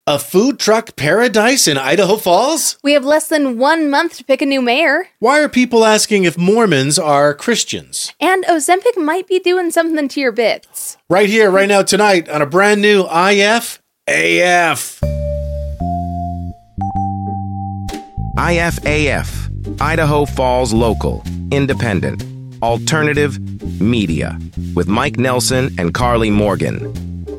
A food truck paradise in Idaho Falls? We have less than 1 month to pick a new mayor. Why are people asking if Mormons are Christians? And Ozempic might be doing something to your bits. Right here, right now, tonight, on a brand new IF AF. IFAF, Idaho Falls Local, Independent, Alternative Media, with Mike Nelson and Carly Morgan.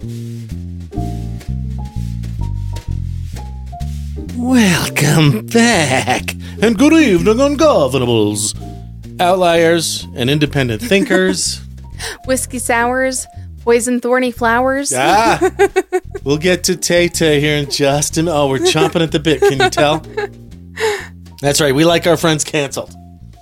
Welcome back, and good evening, ungovernables, outliers and independent thinkers. Whiskey sours, poison thorny flowers. We'll get to Tay-Tay here in just a minute. Oh, we're chomping at the bit, can you tell? That's right, we like our friends canceled.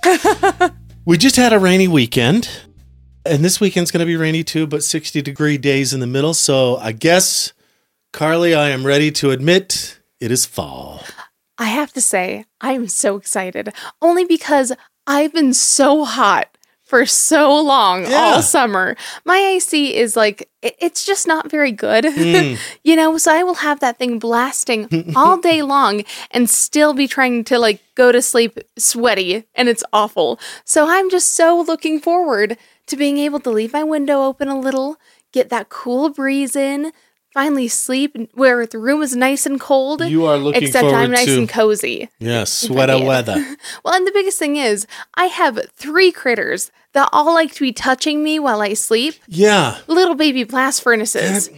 We just had a rainy weekend, and this weekend's going to be rainy too, but 60-degree days in the middle, so I guess, Carly, I am ready to admit it is fall. I have to say, I am so excited. Only because I've been so hot for so long all summer. My AC is like, it's just not very good. So I will have that thing blasting all day long and still be trying to like go to sleep sweaty, and it's awful. So I'm just so looking forward to being able to leave my window open a little, get that cool breeze in, finally sleep where the room is nice and cold. You are looking except forward I'm nice to and cozy. Yes, sweater weather. Well, and the biggest thing is I have 3 critters that all like to be touching me while I sleep. Yeah. Little baby blast furnaces.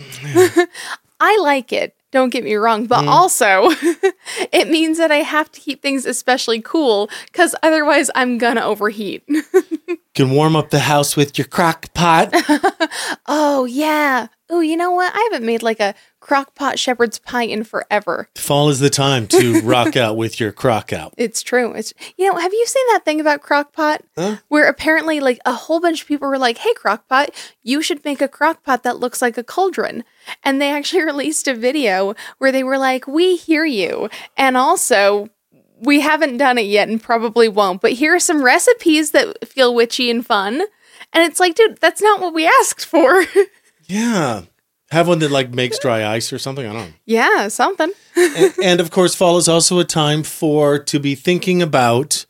I like it. Don't get me wrong, but also it means that I have to keep things especially cool because otherwise I'm gonna overheat. Can warm up the house with your crock pot. Oh, yeah. Oh, you know what? I haven't made like a crock pot shepherd's pie in forever. Fall is the time to rock out with your crock out. It's true. Have you seen that thing about crock pot? Huh? Where apparently like a whole bunch of people were like, hey, crock pot, you should make a crock pot that looks like a cauldron. And they actually released a video where they were like, we hear you. And also, we haven't done it yet and probably won't. But here are some recipes that feel witchy and fun. And it's like, dude, that's not what we asked for. Yeah. Have one that like makes dry ice or something. I don't know. Yeah, something. and of course, fall is also a time to be thinking about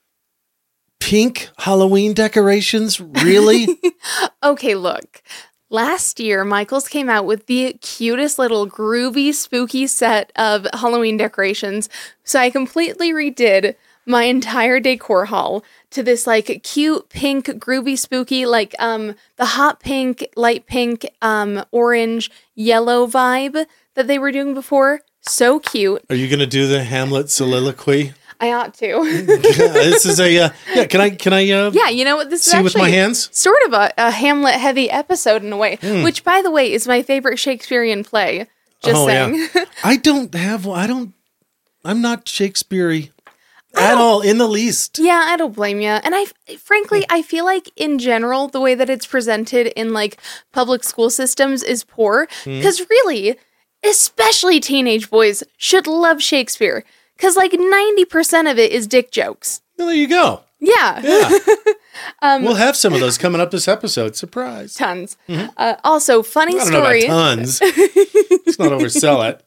pink Halloween decorations. Really? Okay, look. Last year, Michaels came out with the cutest little groovy, spooky set of Halloween decorations. So I completely redid my entire decor hall to this like cute pink, groovy, spooky, like the hot pink, light pink, orange, yellow vibe that they were doing before. So cute. Are you going to do the Hamlet soliloquy? I ought to. This is a can I yeah, you know what, this is see actually with my hands? Sort of a Hamlet heavy episode in a way, which by the way is my favorite Shakespearean play. Just saying. Yeah. I'm not Shakespeare-y at all, in the least. Yeah, I don't blame you. And frankly, I feel like in general, the way that it's presented in like public school systems is poor. Because really, especially teenage boys should love Shakespeare. Because like 90% of it is dick jokes. Well, there you go. Yeah. We'll have some of those coming up this episode. Surprise. Tons. Also, funny story. I don't know about tons. Let's not oversell it.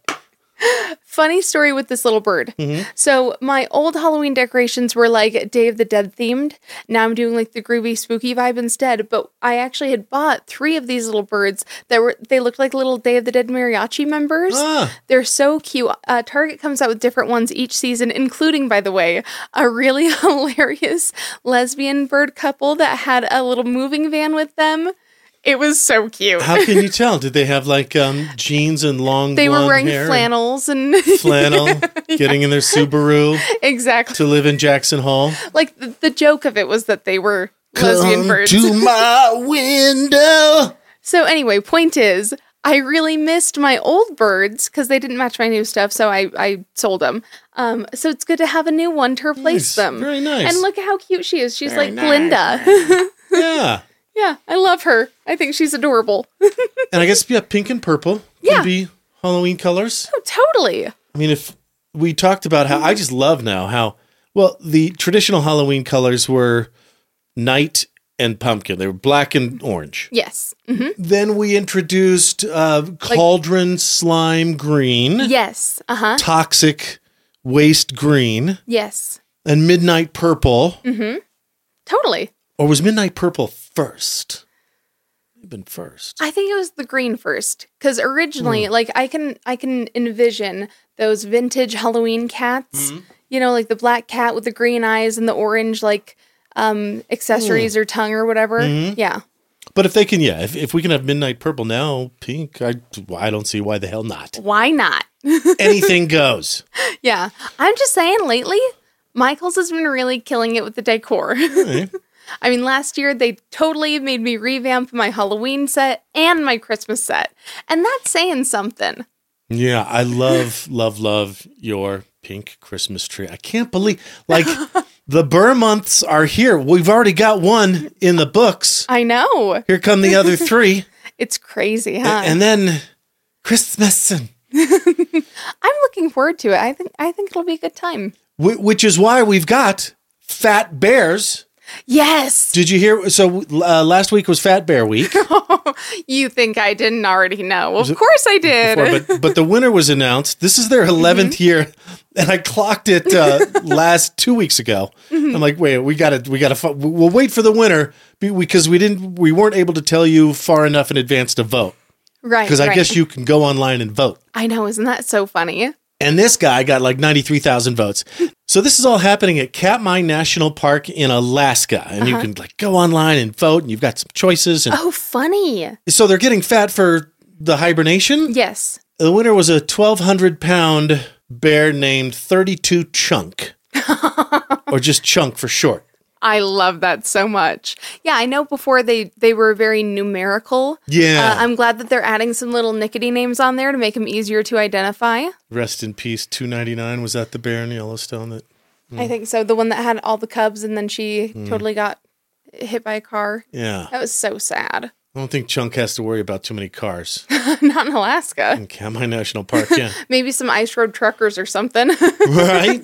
Funny story with this little bird. So my old Halloween decorations were like Day of the Dead themed. Now I'm doing like the groovy spooky vibe instead. But I actually had bought 3 of these little birds they looked like little Day of the Dead mariachi members. They're so cute. Target comes out with different ones each season, including, by the way, a really hilarious lesbian bird couple that had a little moving van with them. It was so cute. How can you tell? Did they have like jeans and long They were wearing hair flannels and flannel, getting in their Subaru exactly to live in Jackson Hole? Like the joke of it was that they were lesbian birds. To my window. So anyway, point is, I really missed my old birds because they didn't match my new stuff, so I sold them. So it's good to have a new one to replace them. Very nice. And look at how cute she is. She's Very like nice. Glinda. Yeah. Yeah, I love her. I think she's adorable. And I guess, pink and purple can be Halloween colors. Oh, totally. I mean, if we talked about how, I just love now how, well, the traditional Halloween colors were night and pumpkin. They were black and orange. Yes. Mm-hmm. Then we introduced cauldron slime green. Yes. Uh-huh. Toxic waste green. Yes. And midnight purple. Mm-hmm. Totally. Or was midnight purple first? Maybe been first. I think it was the green first. Because originally, like, I can envision those vintage Halloween cats. Mm-hmm. You know, like the black cat with the green eyes and the orange, like, accessories or tongue or whatever. Mm-hmm. Yeah. But if they can, if we can have midnight purple now, pink, I don't see why the hell not. Why not? Anything goes. Yeah. I'm just saying, lately, Michael's has been really killing it with the decor. Right. I mean, last year, they totally made me revamp my Halloween set and my Christmas set. And that's saying something. Yeah, I love your pink Christmas tree. I can't believe, like, the Burr months are here. We've already got one in the books. I know. Here come the other three. It's crazy, huh? And then Christmas. I'm looking forward to it. I think it'll be a good time. Which is why we've got Fat Bears. Yes. Did you hear? So last week was Fat Bear Week. You think I didn't already know? Of course I did. Before, but the winner was announced. This is their 11th year, and I clocked it last 2 weeks ago. I'm like, wait, we gotta. We'll wait for the winner because we weren't able to tell you far enough in advance to vote. Right. Because I guess you can go online and vote. I know, isn't that so funny? And this guy got like 93,000 votes. So this is all happening at Katmai National Park in Alaska. And you can like go online and vote, and you've got some choices. And oh, funny. So they're getting fat for the hibernation? Yes. The winner was a 1,200-pound bear named 32 Chunk. Or just Chunk for short. I love that so much. Yeah, I know before they were very numerical. Yeah. I'm glad that they're adding some little nickety names on there to make them easier to identify. Rest in peace, 299. Was that the bear in Yellowstone? That? I think so. The one that had all the cubs and then she totally got hit by a car. Yeah. That was so sad. I don't think Chunk has to worry about too many cars. Not in Alaska. In Katmai National Park, yeah. Maybe some ice road truckers or something. Right?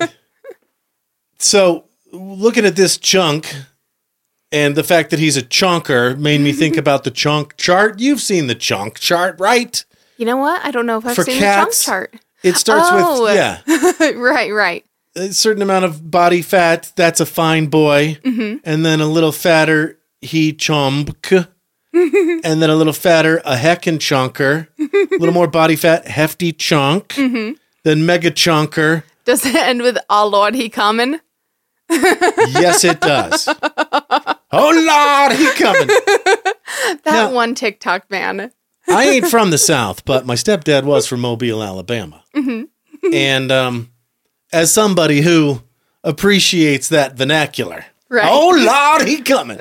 So, looking at this Chunk and the fact that he's a chonker made me think about the chunk chart. You've seen the chunk chart, right? You know what? I don't know if I've seen cats, the chunk chart. It starts with, yeah. Right. A certain amount of body fat, that's a fine boy. Mm-hmm. And then a little fatter, he chomk. And then a little fatter, a heckin' chonker. A little more body fat, hefty chunk. Mm-hmm. Then mega chonker. Does it end with, oh Lord, he coming? Yes, it does. Oh, Lord, he coming. That one TikTok man. I ain't from the South, but my stepdad was from Mobile, Alabama. Mm-hmm. And as somebody who appreciates that vernacular, right. Oh, Lord, he coming.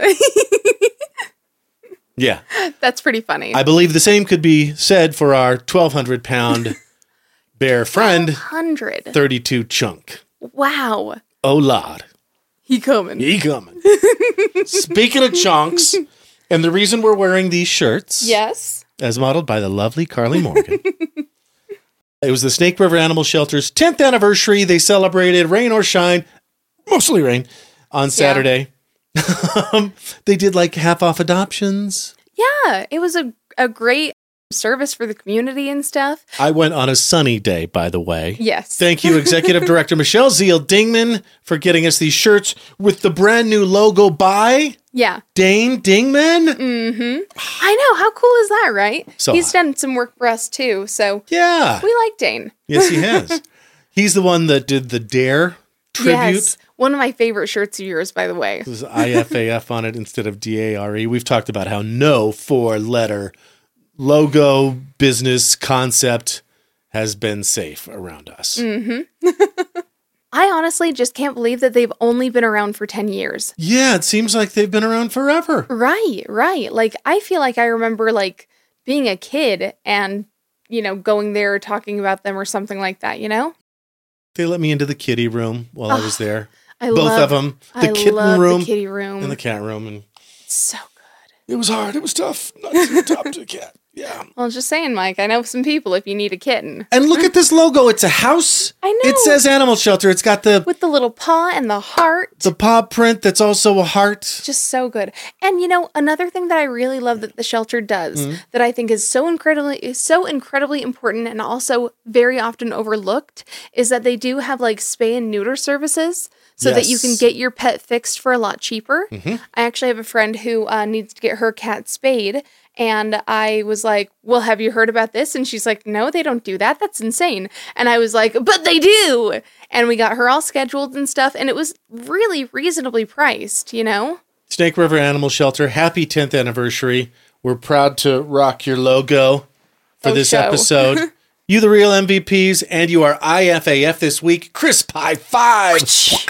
Yeah. That's pretty funny. I believe the same could be said for our 1,200-pound bear friend, 32 Chunk. Wow. Oh, Lord. He coming. Speaking of chunks, and the reason we're wearing these shirts. Yes. As modeled by the lovely Carly Morgan. It was the Snake River Animal Shelter's 10th anniversary. They celebrated rain or shine, mostly rain, on Saturday. Yeah. They did like half-off adoptions. Yeah, it was a great service for the community and stuff. I went on a sunny day, by the way. Yes. Thank you, Executive Director Michelle Zeal-Dingman, for getting us these shirts with the brand new logo by Dane Dingman. Mm-hmm. I know. How cool is that, right? So he's done some work for us, too. So yeah, we like Dane. Yes, he has. He's the one that did the Dare tribute. Yes. One of my favorite shirts of yours, by the way. There's IFAF on it instead of DARE. We've talked about how no four-letter logo business concept has been safe around us. Mm-hmm. I honestly just can't believe that they've only been around for 10 years. Yeah, it seems like they've been around forever. Right. Like, I feel like I remember, like, being a kid and, you know, going there talking about them or something like that, you know? They let me into the kitty room while I was there. Both of them. The kitten room. The kitty room. And the cat room. And so good. It was hard. It was tough. Not to top to the cat. Yeah. Well, just saying, Mike, I know some people if you need a kitten. And look at this logo. It's a house. I know. It says animal shelter. It's got the With the little paw and the heart. paw print that's also a heart. Just so good. And another thing that I really love that the shelter does that I think is so incredibly important and also very often overlooked is that they do have like spay and neuter services so that you can get your pet fixed for a lot cheaper. I actually have a friend who needs to get her cat spayed. And I was like, well, have you heard about this? And she's like, no, they don't do that. That's insane. And I was like, but they do. And we got her all scheduled and stuff. And it was really reasonably priced, Snake River Animal Shelter, happy 10th anniversary. We're proud to rock your logo for this episode. You the real MVPs, and you are IFAF this week. Crisp high five.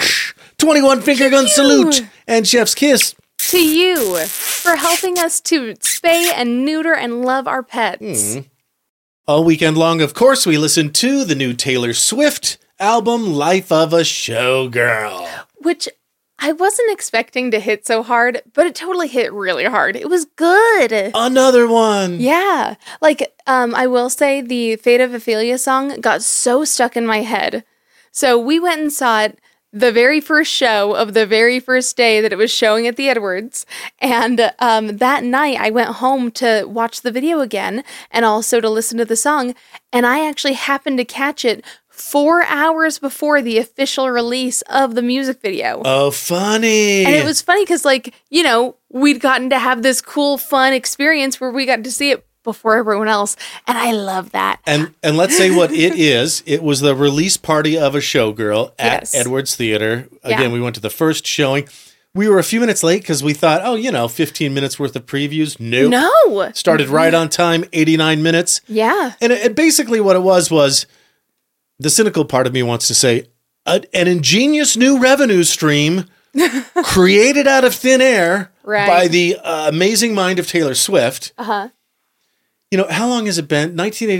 21 finger gun salute. And chef's kiss. To you for helping us to spay and neuter and love our pets. All weekend long, of course, we listened to the new Taylor Swift album, Life of a Showgirl. Which I wasn't expecting to hit so hard, but it totally hit really hard. It was good. Another one. Yeah. Like, I will say the Fate of Ophelia song got so stuck in my head. So we went and saw it the very first show of the very first day that it was showing at the Edwards. And that night I went home to watch the video again and also to listen to the song. And I actually happened to catch it 4 hours before the official release of the music video. Oh, funny. And it was funny because, we'd gotten to have this cool, fun experience where we got to see it before everyone else. And I love that. And let's say what it is. It was the release party of a Showgirl at Edwards Theater. Again, we went to the first showing. We were a few minutes late because we thought, 15 minutes worth of previews. Nope. No. Started right on time, 89 minutes. Yeah. And it basically what it was the cynical part of me wants to say, an ingenious new revenue stream created out of thin air by the amazing mind of Taylor Swift. Uh-huh. How long has it been?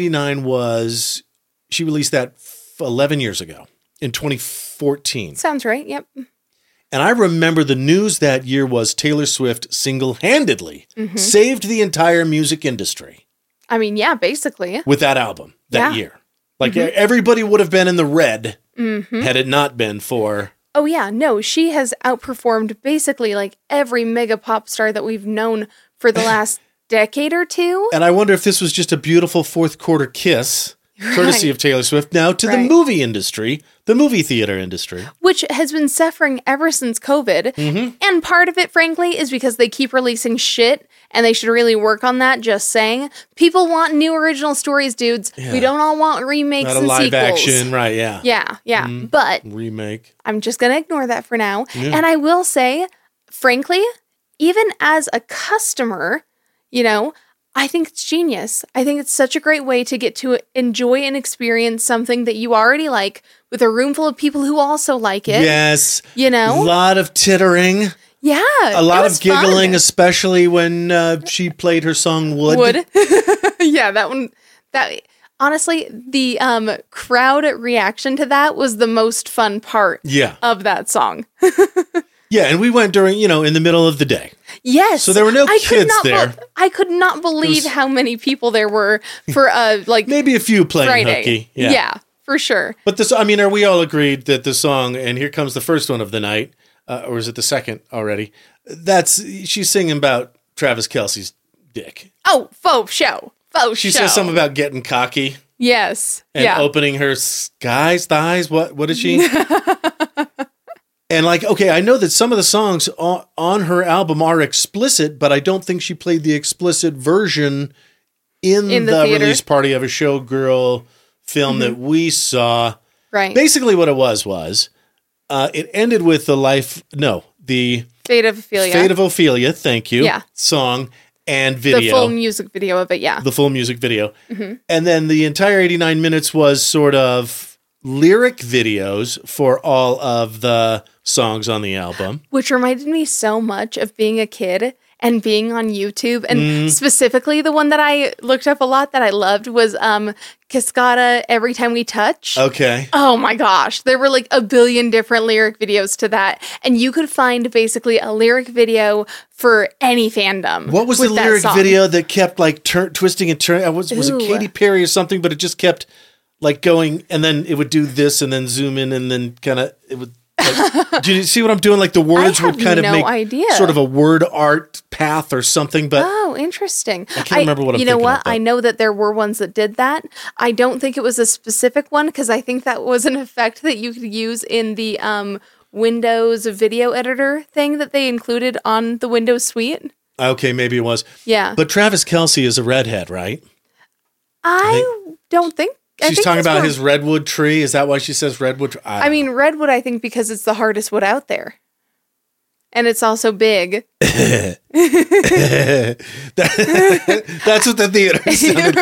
1989 she released that 11 years ago in 2014. Sounds right. Yep. And I remember the news that year was Taylor Swift single-handedly saved the entire music industry. I mean, yeah, basically. With that album that year. Like everybody would have been in the red had it not been for... Oh, yeah. No, she has outperformed basically like every mega pop star that we've known for the last decade or two. And I wonder if this was just a beautiful fourth quarter kiss, courtesy of Taylor Swift, now to the movie industry, the movie theater industry. Which has been suffering ever since COVID. And part of it, frankly, is because they keep releasing shit and they should really work on that, just saying. People want new original stories, dudes. Yeah. We don't all want remakes and sequels. Not a live action, right, yeah. Yeah. But remake. I'm just going to ignore that for now. Yeah. And I will say, frankly, even as a customer... I think it's genius. I think it's such a great way to get to enjoy and experience something that you already like with a room full of people who also like it. Yes. A lot of tittering. Yeah. A lot of giggling, especially when she played her song Wood. Yeah, that one. Honestly, the crowd reaction to that was the most fun part of that song. Yeah, and we went during, in the middle of the day. Yes. So there were no kids there. I could not believe how many people there were for maybe a few playing Friday. hooky. Yeah, for sure. But are we all agreed that the song, and here comes the first one of the night, or is it the second already? She's singing about Travis Kelce's dick. Oh, faux show. She says something about getting cocky. Yes. And opening her thighs. What is she? And I know that some of the songs on her album are explicit, but I don't think she played the explicit version in the release party of a Showgirl film that we saw. Right. Basically what it was it ended with the Fate of Ophelia. Fate of Ophelia, thank you. Yeah. Song and video. The full music video of it, yeah. The full music video. And then the entire 89 minutes was sort of lyric videos for all of the songs on the album. Which reminded me so much of being a kid and being on YouTube. And specifically the one that I looked up a lot that I loved was Cascada Every Time We Touch. Okay. Oh my gosh. There were like a billion different lyric videos to that. And you could find basically a lyric video for any fandom. What was the lyric video that kept like twisting and turning? Was it Katy Perry or something? But it just kept like going, and then it would do this and then zoom in and then kind of, it would. Like, do you see what I'm doing? Like the words would kind of make sort of a word art path or something. But interesting. I can't remember what I'm thinking. You know what? I know that there were ones that did that. I don't think it was a specific one because I think that was an effect that you could use in the Windows video editor thing that they included on the Windows Suite. Okay, maybe it was. Yeah. But Travis Kelce is a redhead, right? I don't think. She's talking about his redwood tree. Is that why she says redwood? I mean, redwood, I think, because it's the hardest wood out there. And it's also big. That's what the theater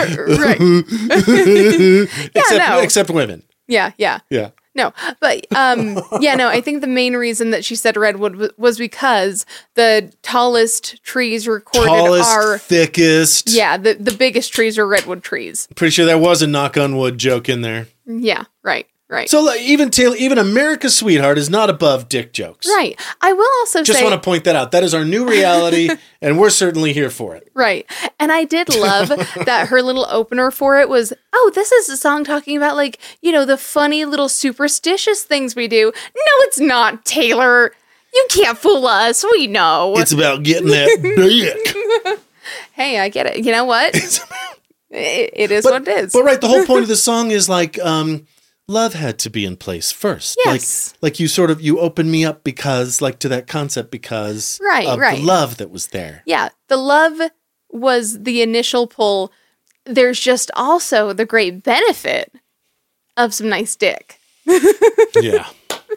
sounded. Right. Except women. Yeah. No, but I think the main reason that she said redwood was because the tallest trees recorded are thickest. Yeah, the biggest trees are redwood trees. Pretty sure there was a knock on wood joke in there. Yeah, right. So like, even America's Sweetheart is not above dick jokes. Right. I will also just want to point that out. That is our new reality, and we're certainly here for it. Right. And I did love that her little opener for it was, this is a song talking about like, the funny little superstitious things we do. No, it's not, Taylor. You can't fool us. We know. It's about getting that dick. Hey, I get it. You know what? It is what it is. But right, the whole point of the song is like, love had to be in place first. Yes. Like you opened me up because like to that concept because of the love that was there. Yeah. The love was the initial pull. There's just also the great benefit of some nice dick. Yeah.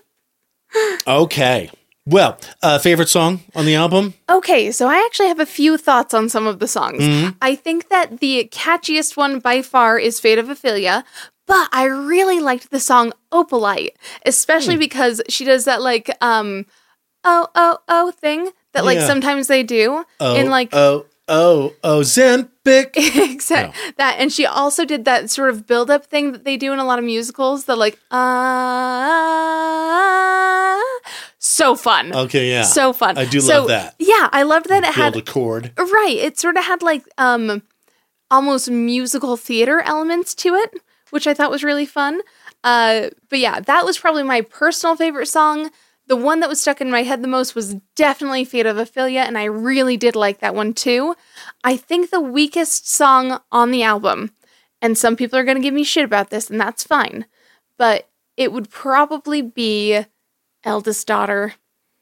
Okay. Well, favorite song on the album? Okay, so I actually have a few thoughts on some of the songs. Mm-hmm. I think that the catchiest one by far is Fate of Ophelia, but I really liked the song Opalite, especially because she does that like, thing that like sometimes they do in like... Ozempic. Exactly. No. That, and she also did that sort of build-up thing that they do in a lot of musicals, the like, so fun. Okay, yeah. So fun. I do love that. Yeah, I loved that it had... Build a chord. Right. It sort of had like almost musical theater elements to it, which I thought was really fun. But yeah, that was probably my personal favorite song. The one that was stuck in my head the most was definitely Fate of Ophelia, and I really did like that one too. I think the weakest song on the album, and some people are going to give me shit about this, and that's fine, but it would probably be Eldest Daughter.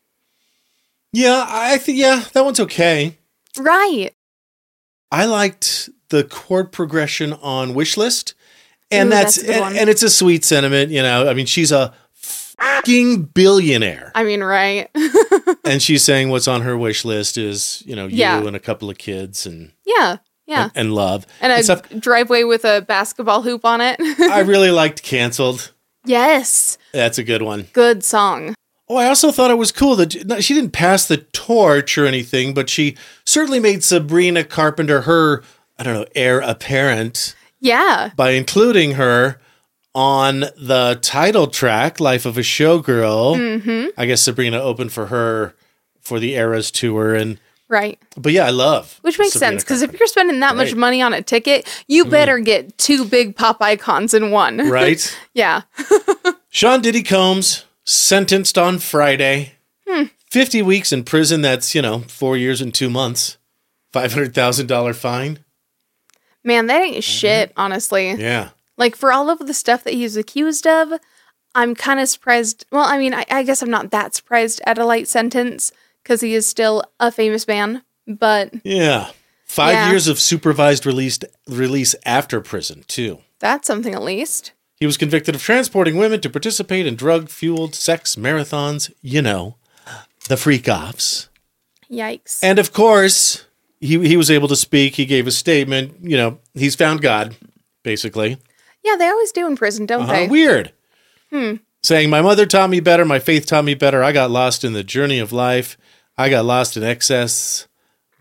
Yeah, I think, that one's okay. Right. I liked the chord progression on Wishlist. And that's and it's a sweet sentiment, I mean, she's a fucking billionaire. I mean, right. And she's saying what's on her wish list is, you and a couple of kids and and love. And a driveway with a basketball hoop on it. I really liked Canceled. Yes. That's a good one. Good song. Oh, I also thought it was cool that she didn't pass the torch or anything, but she certainly made Sabrina Carpenter her, heir apparent. Yeah. By including her on the title track, Life of a Showgirl. Mm-hmm. I guess Sabrina opened for her for the Eras tour. And right. But yeah, I love which makes Sabrina sense, because if you're spending that much money on a ticket, you better get two big pop icons in one. Right? Yeah. Sean Diddy Combs, sentenced on Friday. 50 weeks in prison. That's, 4 years and 2 months. $500,000 fine. Man, that ain't shit, honestly. Yeah. Like, for all of the stuff that he's accused of, I'm kind of surprised. Well, I mean, I guess I'm not that surprised at a light sentence, because he is still a famous man, but... Yeah. 5 years of supervised release after prison, too. That's something, at least. He was convicted of transporting women to participate in drug-fueled sex marathons, the freak-offs. Yikes. And, of course... He was able to speak. He gave a statement. He's found God, basically. Yeah, they always do in prison, don't they? Weird. Saying, my mother taught me better. My faith taught me better. I got lost in the journey of life. I got lost in excess.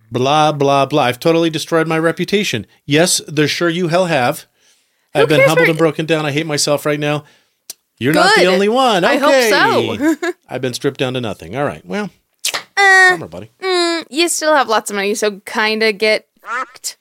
Blah, blah, blah. I've totally destroyed my reputation. Yes, the sure you hell have. I've been humbled and broken down. I hate myself right now. You're not the only one. Okay. I hope so. I've been stripped down to nothing. All right. Well, bummer, buddy. You still have lots of money, so kind of get fucked.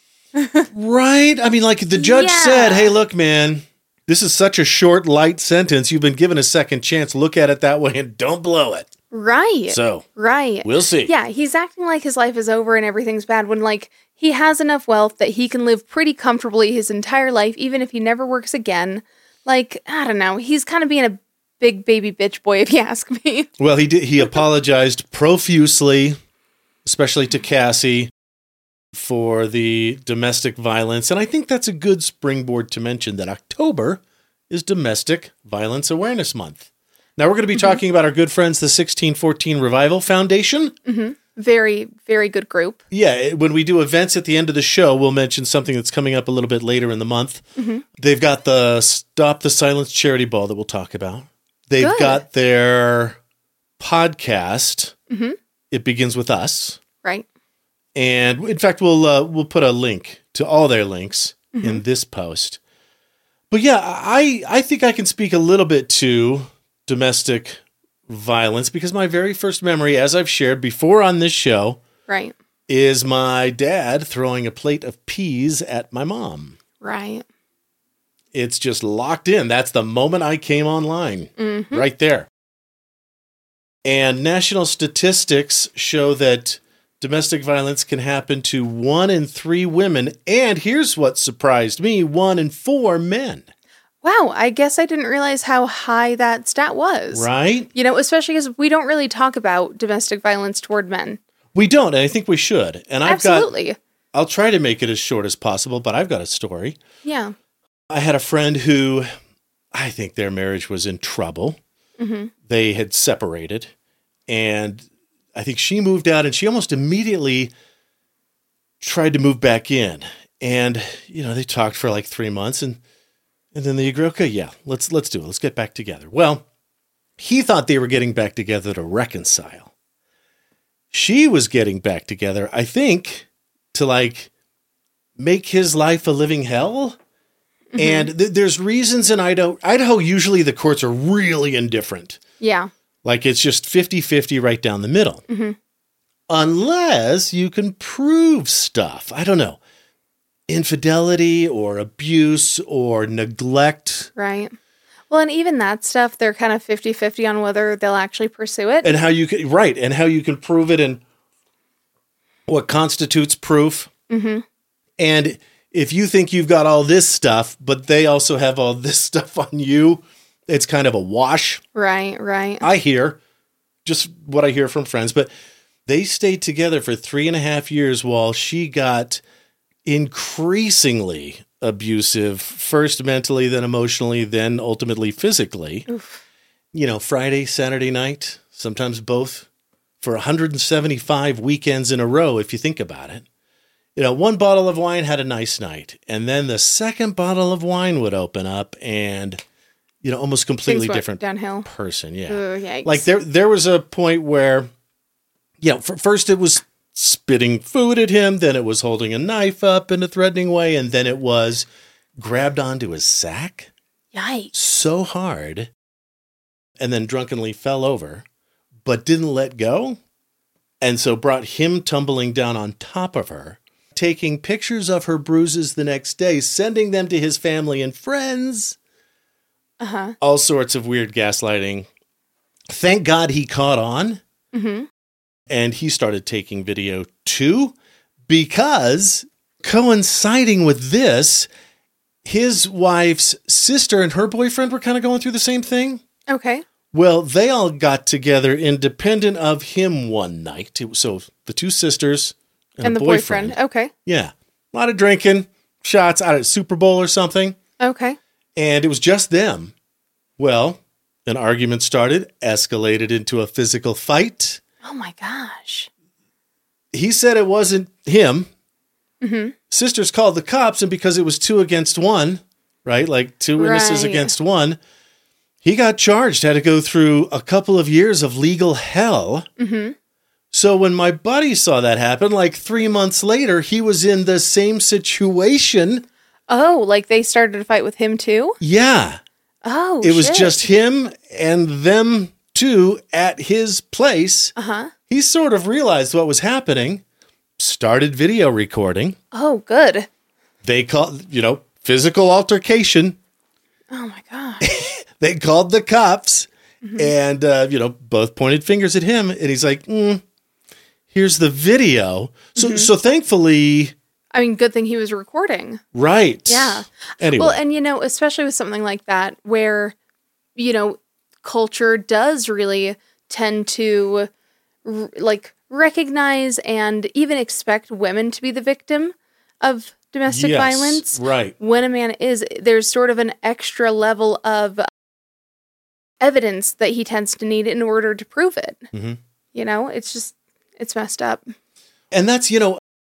Right? I mean, like the judge said, hey, look, man, this is such a short, light sentence. You've been given a second chance. Look at it that way and don't blow it. Right. So, right. We'll see. Yeah, he's acting like his life is over and everything's bad when, like, he has enough wealth that he can live pretty comfortably his entire life, even if he never works again. Like, I don't know. He's kind of being a big baby bitch boy, if you ask me. Well, he did. He apologized profusely, especially to Cassie, for the domestic violence. And I think that's a good springboard to mention that October is Domestic Violence Awareness Month. Now, we're going to be talking about our good friends, the 1614 Revival Foundation. Mm-hmm. Very, very good group. Yeah, when we do events at the end of the show, we'll mention something that's coming up a little bit later in the month. Mm-hmm. They've got the Stop the Silence charity ball that we'll talk about. They've got their podcast. Mm-hmm. It Begins With Us. Right. And in fact, we'll put a link to all their links in this post. But yeah, I think I can speak a little bit to domestic violence because my very first memory, as I've shared before on this show, right, is my dad throwing a plate of peas at my mom. Right. It's just locked in. That's the moment I came online, right there. And national statistics show that domestic violence can happen to 1 in 3 women. And here's what surprised me, 1 in 4 men. Wow, I guess I didn't realize how high that stat was. Right? You know, especially because we don't really talk about domestic violence toward men. We don't, and I think we should. And Absolutely. I'll try to make it as short as possible, but I've got a story. Yeah. I had a friend who, I think their marriage was in trouble. Mm-hmm. They had separated, and I think she moved out, and she almost immediately tried to move back in. And, you know, they talked for like 3 months, and then they agree, okay, yeah, let's do it. Let's get back together. Well, he thought they were getting back together to reconcile. She was getting back together, I think, to like make his life a living hell. Mm-hmm. And there's reasons in Idaho. Idaho, usually the courts are really indifferent. Yeah. Like it's just 50-50 right down the middle. Mm-hmm. Unless you can prove stuff. I don't know. Infidelity or abuse or neglect. Right. Well, and even that stuff, they're kind of 50-50 on whether they'll actually pursue it. And how you can, right, and how you can prove it and what constitutes proof. Mm-hmm. And if you think you've got all this stuff, but they also have all this stuff on you, it's kind of a wash. Right, right. I hear, just what I hear from friends, but they stayed together for 3.5 years while she got increasingly abusive, first mentally, then emotionally, then ultimately physically. Oof. You know, Friday, Saturday night, sometimes both, for 175 weekends in a row, if you think about it. You know, one bottle of wine had a nice night, and then the second bottle of wine would open up and, you know, almost completely different downhill person. Yeah. Ooh, yikes. Like there was a point where, you know, first it was spitting food at him, then it was holding a knife up in a threatening way, and then it was grabbed onto his sack. Yikes. So hard, and then drunkenly fell over, but didn't let go, and so brought him tumbling down on top of her, taking pictures of her bruises the next day, sending them to his family and friends. Uh-huh. All sorts of weird gaslighting. Thank God he caught on. Mm-hmm. And he started taking video too, because coinciding with this, his wife's sister and her boyfriend were kind of going through the same thing. Okay. Well, they all got together independent of him one night. So the two sisters and the boyfriend. Okay. Yeah. A lot of drinking, shots out at Super Bowl or something. Okay. And it was just them. Well, an argument started, escalated into a physical fight. Oh my gosh. He said it wasn't him. Mm-hmm. Sisters called the cops, and because it was 2 against 1, right? Like 2 witnesses against 1, he got charged, had to go through a couple of years of legal hell. Mm-hmm. So when my buddy saw that happen, like 3 months later, he was in the same situation. Oh, like they started a fight with him too? Yeah. Oh, it was just him and them two at his place. Uh-huh. He sort of realized what was happening, started video recording. Oh, good. They called, physical altercation. Oh, my gosh. They called the cops and, both pointed fingers at him. And he's like, here's the video. So thankfully... I mean, good thing he was recording. Right. Yeah. Anyway. Well, and, especially with something like that where, culture does really tend to, recognize and even expect women to be the victim of domestic violence. Right. When a man is, there's sort of an extra level of evidence that he tends to need in order to prove it. Mm-hmm. It's messed up. And that's,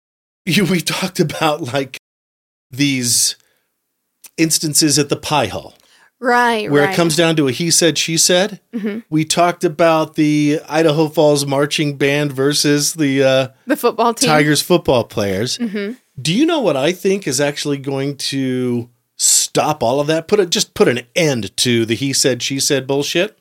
we talked about like these instances at the Pie Hole. Right, where it comes down to a he said, she said. Mm-hmm. We talked about the Idaho Falls marching band versus the football team. Tigers football players. Mm-hmm. Do you know what I think is actually going to stop all of that? Put an end to the he said, she said bullshit?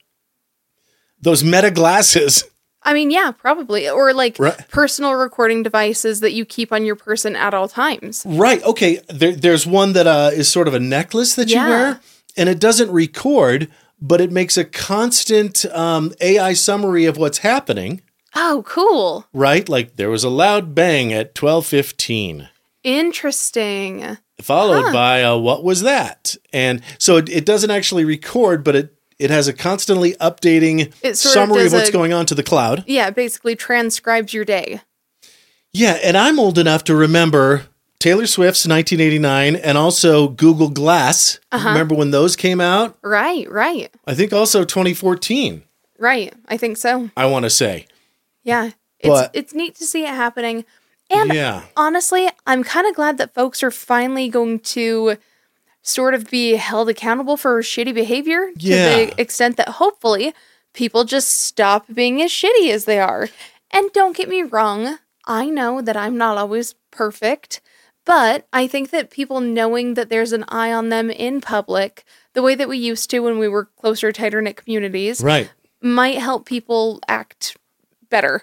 Those Meta glasses. I mean, yeah, probably. Or personal recording devices that you keep on your person at all times. Right. Okay. There's one that is sort of a necklace that you wear. And it doesn't record, but it makes a constant AI summary of what's happening. Oh, cool. Right? Like there was a loud bang at 12:15. Interesting. Followed by what was that? And so it doesn't actually record, but it has a constantly updating summary of what's going on to the cloud. Yeah, it basically transcribes your day. Yeah, and I'm old enough to remember Taylor Swift's 1989 and also Google Glass. Uh-huh. Remember when those came out? Right. I think also 2014. Right, I think so. I want to say. Yeah, it's neat to see it happening. And honestly, I'm kind of glad that folks are finally going to sort of be held accountable for shitty behavior to the extent that hopefully people just stop being as shitty as they are. And don't get me wrong, I know that I'm not always perfect. But I think that people knowing that there's an eye on them in public, the way that we used to when we were closer, tighter-knit communities, might help people act better.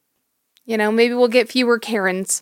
Maybe we'll get fewer Karens.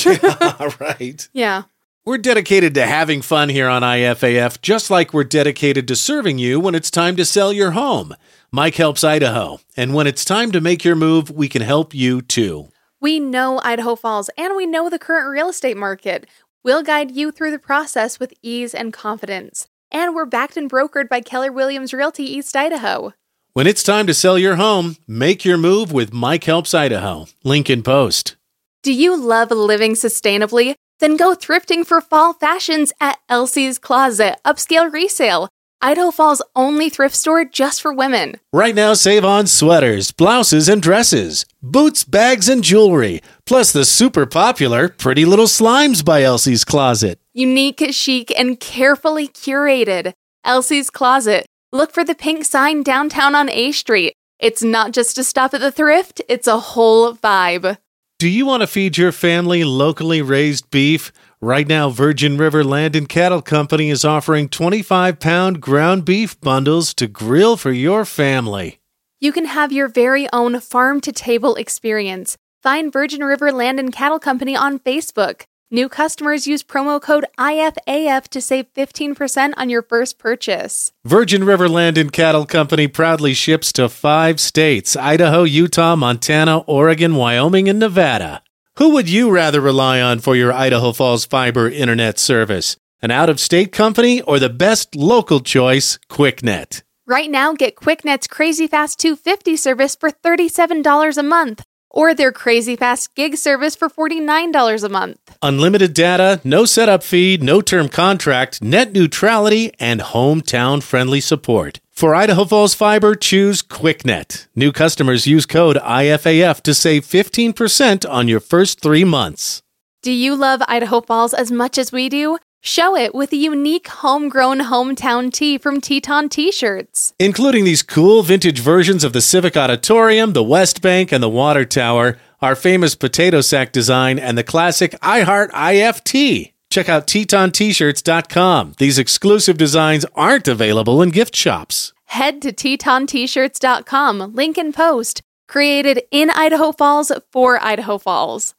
Yeah, right. Yeah. We're dedicated to having fun here on IFAF, just like we're dedicated to serving you when it's time to sell your home. Mike helps Idaho, and when it's time to make your move, we can help you too. We know Idaho Falls, and we know the current real estate market. We'll guide you through the process with ease and confidence. And we're backed and brokered by Keller Williams Realty East Idaho. When it's time to sell your home, make your move with Mike Helps Idaho. Link in post. Do you love living sustainably? Then go thrifting for fall fashions at Elsie's Closet Upscale Resale, Idaho Falls' only thrift store just for women. Right now, save on sweaters, blouses, and dresses, boots, bags, and jewelry, plus the super popular Pretty Little Slimes by Elsie's Closet. Unique, chic, and carefully curated. Elsie's Closet. Look for the pink sign downtown on A Street. It's not just a stop at the thrift, it's a whole vibe. Do you want to feed your family locally raised beef? Right now, Virgin River Land and Cattle Company is offering 25-pound ground beef bundles to grill for your family. You can have your very own farm-to-table experience. Find Virgin River Land and Cattle Company on Facebook. New customers use promo code IFAF to save 15% on your first purchase. Virgin River Land and Cattle Company proudly ships to 5 states: Idaho, Utah, Montana, Oregon, Wyoming, and Nevada. Who would you rather rely on for your Idaho Falls fiber internet service? An out-of-state company or the best local choice, QuickNet? Right now, get QuickNet's Crazy Fast 250 service for $37 a month, or their Crazy Fast Gig service for $49 a month. Unlimited data, no setup fee, no term contract, net neutrality, and hometown-friendly support. For Idaho Falls Fiber, choose QuickNet. New customers use code IFAF to save 15% on your first 3 months. Do you love Idaho Falls as much as we do? Show it with a unique homegrown hometown tee from Teton T-shirts. Including these cool vintage versions of the Civic Auditorium, the West Bank, and the Water Tower, our famous potato sack design, and the classic I Heart IFT. Check out TetonT-shirts.com. These exclusive designs aren't available in gift shops. Head to TetonT-shirts.com, link in post. Created in Idaho Falls for Idaho Falls.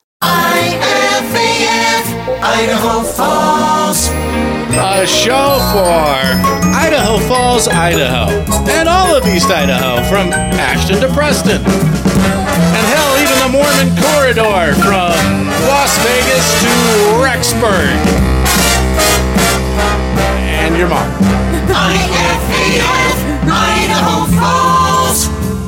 IFAF, Idaho Falls. A show for Idaho Falls, Idaho, and all of East Idaho, from Ashton to Preston. And hell, even the Mormon corridor from Las Vegas to Rexburg. And your mom. IFAF, Idaho Falls.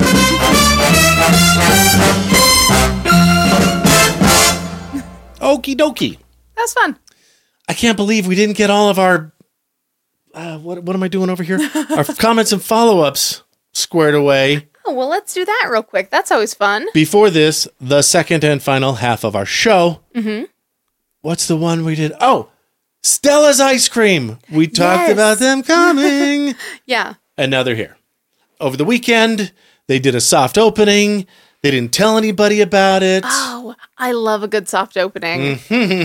Okie dokie. That's fun. I can't believe we didn't get all of our, what am I doing over here? Our comments and follow-ups squared away. Oh, well, let's do that real quick. That's always fun. Before this, the second and final half of our show. Mm-hmm. What's the one we did? Oh, Stella's Ice Cream. We talked about them coming. Yeah. And now they're here. Over the weekend, they did a soft opening. They didn't tell anybody about it. Oh, I love a good soft opening.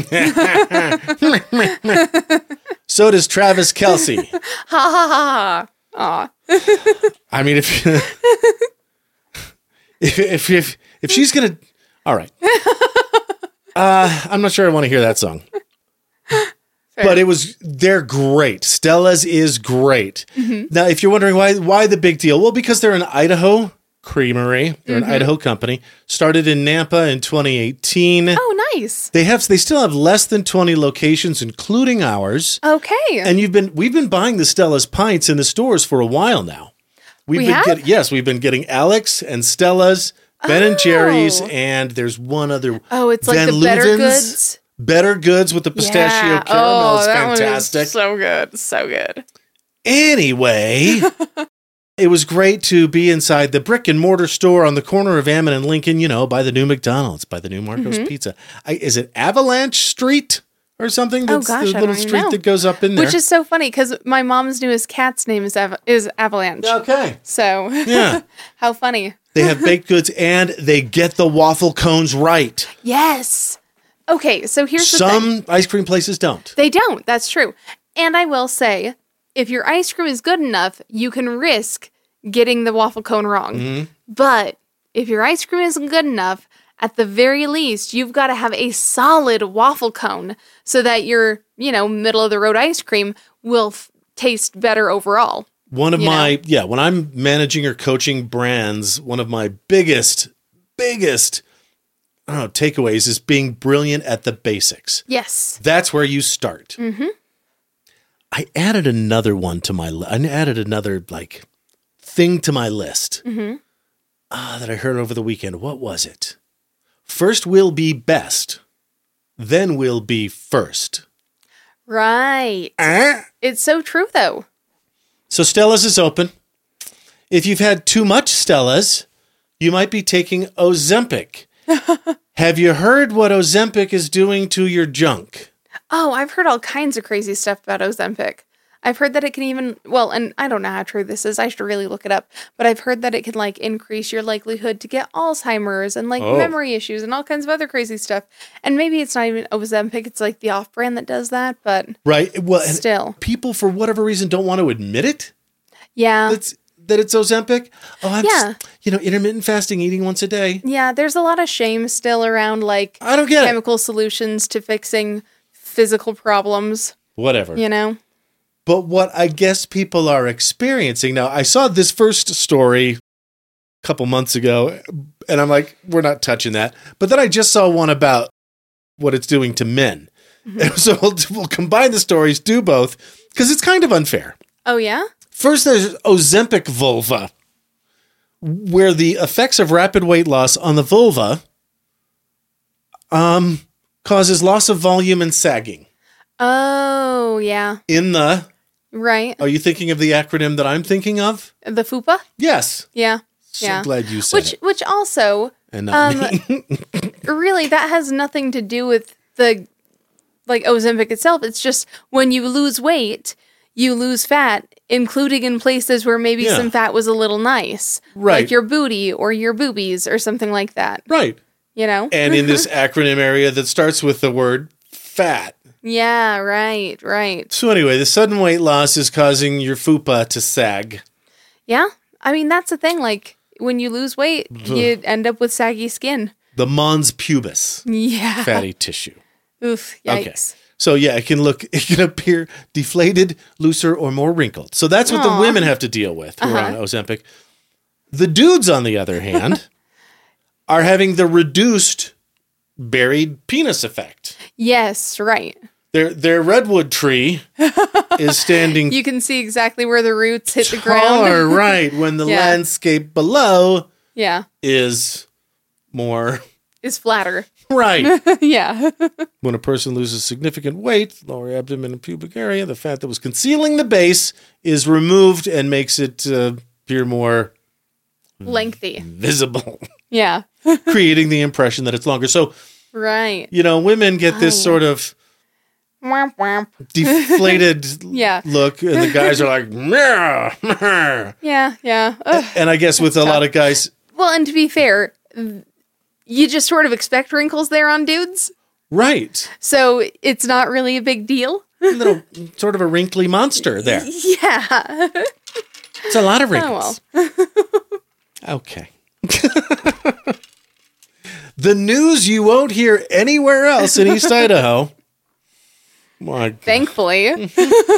So does Travis Kelce. Ha ha ha. Aw. I mean, if she's gonna, all right. I'm not sure I want to hear that song. Fair. But they're great. Stella's is great. Mm-hmm. Now, if you're wondering why the big deal, well, because they're an Idaho creamery. They're an Idaho company. Started in Nampa in 2018. Oh, nice. They still have less than 20 locations, including ours. Okay. And we've been buying the Stella's pints in the stores for a while now. We've been getting Alex and Stella's, Ben and Jerry's, and there's one other. Oh, it's like Van the Better Leuven's. Goods. Better Goods with the pistachio caramel is fantastic. One is so good. So good. Anyway, it was great to be inside the brick and mortar store on the corner of Ammon and Lincoln, by the new McDonald's, by the new Marco's Pizza. Is it Avalanche Street or something? That's gosh, the little street that goes up in there. Which is so funny because my mom's newest cat's name is Avalanche. Okay. So, yeah. How funny. They have baked goods and they get the waffle cones right. Yes. Okay, so here's the thing. Some ice cream places don't. They don't. That's true. And I will say, if your ice cream is good enough, you can risk getting the waffle cone wrong. Mm-hmm. But if your ice cream isn't good enough, at the very least, you've got to have a solid waffle cone so that your, middle of the road ice cream will taste better overall. One of when I'm managing or coaching brands, one of my biggest takeaways is being brilliant at the basics. Yes. That's where you start. Mm-hmm. I added another one to my list. I added another thing to my list that I heard over the weekend. What was it? First will be best, then will be first. Right. It's so true, though. So Stella's is open. If you've had too much Stella's, you might be taking Ozempic. Have you heard what Ozempic is doing to your junk? Oh, I've heard all kinds of crazy stuff about Ozempic. I've heard that it can even, and I don't know how true this is. I should really look it up. But I've heard that it can increase your likelihood to get Alzheimer's and memory issues and all kinds of other crazy stuff. And maybe it's not even Ozempic. It's the off-brand that does that. But right. Well, still, people for whatever reason don't want to admit it. Yeah. That it's Ozempic. Oh, I'm intermittent fasting, eating once a day. Yeah. There's a lot of shame still around I don't get chemical solutions to fixing physical problems. Whatever. But what I guess people are experiencing now, I saw this first story a couple months ago, and I'm like, we're not touching that. But then I just saw one about what it's doing to men. Mm-hmm. So we'll combine the stories, do both, because it's kind of unfair. Oh, yeah? First, there's Ozempic vulva, where the effects of rapid weight loss on the vulva causes loss of volume and sagging. Oh, yeah. Right. Are you thinking of the acronym that I'm thinking of? The FUPA? Yes. Yeah. So glad you said it. Which also, and not me. Really, that has nothing to do with the Ozempic itself. It's just when you lose weight, you lose fat, including in places where maybe some fat was a little nice. Right. Like your booty or your boobies or something like that. Right. you know? And in this acronym area that starts with the word fat. Yeah, right. So anyway, the sudden weight loss is causing your fupa to sag. Yeah. I mean, that's the thing. Like, when you lose weight, you end up with saggy skin. The mons pubis. Yeah. Fatty tissue. Oof, yikes. Okay. So yeah, it can appear deflated, looser, or more wrinkled. So that's what the women have to deal with who are on Ozempic. The dudes, on the other hand, are having the reduced buried penis effect. Yes, right. Their redwood tree is standing You can see exactly where the roots hit the taller, ground. right, when the Yeah. landscape below Yeah. is more Is flatter. right. Yeah. When a person loses significant weight, lower abdomen and pubic area, the fat that was concealing the base is removed and makes it appear more Lengthy. visible, Yeah. creating the impression that it's longer. So, Right. women get this sort of Womp womp. deflated Yeah. look, and the guys are like, "Meh, meh." Yeah. Ugh. And I guess with a lot of guys, Well, and to be fair, you just sort of expect wrinkles there on dudes. right, So it's not really a big deal. little sort of a wrinkly monster there. Yeah. It's a lot of Oh, wrinkles. Okay. The news you won't hear anywhere else in East Idaho. My God. Thankfully.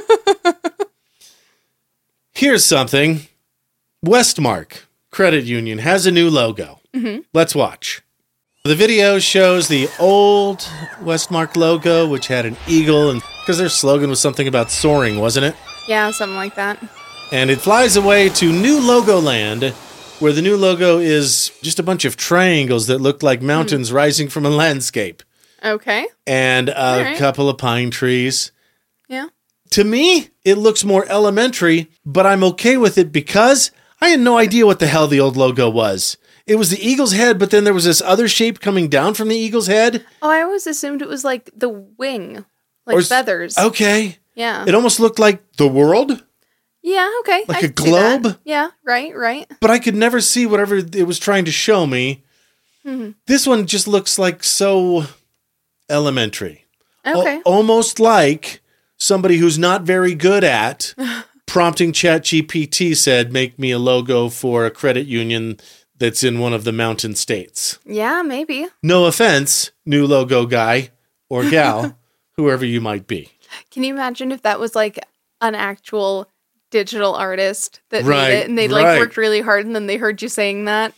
Here's something. Westmark Credit Union has a new logo. Let's watch. The video shows the old Westmark logo, which had an eagle, and because their slogan was something about soaring, wasn't it? Yeah, something like that. And it flies away to new logo land, where the new logo is just a bunch of triangles that look like mountains rising from a landscape, Okay. and a right. couple of pine trees. Yeah. To me, it looks more elementary, but I'm okay with it because I had no idea what the hell the old logo was. It was the eagle's head, but then there was this other shape coming down from the eagle's head. Oh, I always assumed it was like the wing, like Or feathers. Okay. Yeah. It almost looked like the world, Yeah, okay. like I a can see that. globe. Yeah, right. but I could never see whatever it was trying to show me. This one just looks like so elementary. Okay. Almost like somebody who's not very good at prompting ChatGPT said, make me a logo for a credit union that's in one of the mountain states. Yeah, maybe. No offense, new logo guy or gal, whoever you might be. Can you imagine if that was like an actual digital artist that Right, made it and they like right. worked really hard and then they heard you saying that?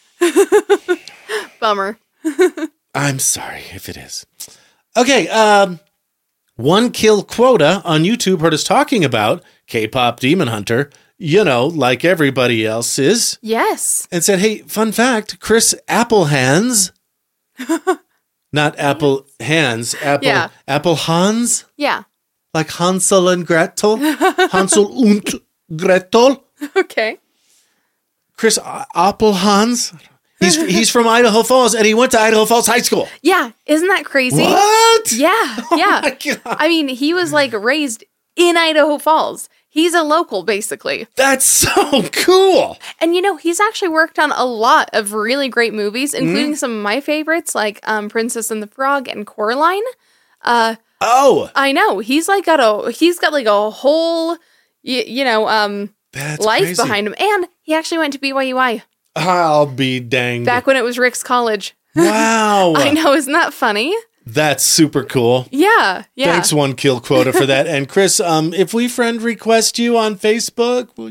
Bummer. I'm sorry if it is. Okay, One Kill Quota on YouTube heard us talking about K-pop Demon Hunter, like everybody else is, Yes. and said, hey, fun fact, Chris Applehands, not Apple Hands, Apple Hans, Yeah. like Hansel and Gretel, Hansel und Gretel, Okay. Chris Applehands. He's from Idaho Falls, and he went to Idaho Falls High School. Yeah. Isn't that crazy? What? Yeah. Yeah. My God. I mean, he was like raised in Idaho Falls. He's a local, basically. That's so cool. And he's actually worked on a lot of really great movies, including some of my favorites, like Princess and the Frog and Coraline. Oh, I know. He's got like a whole that's life crazy. behind him. And he actually went to BYUI I'll be danged. back when it was Rick's College. Wow. I know, isn't that funny? That's super cool. Yeah. Thanks, One Kill Quota, for that. And Chris, if we friend request you on Facebook, will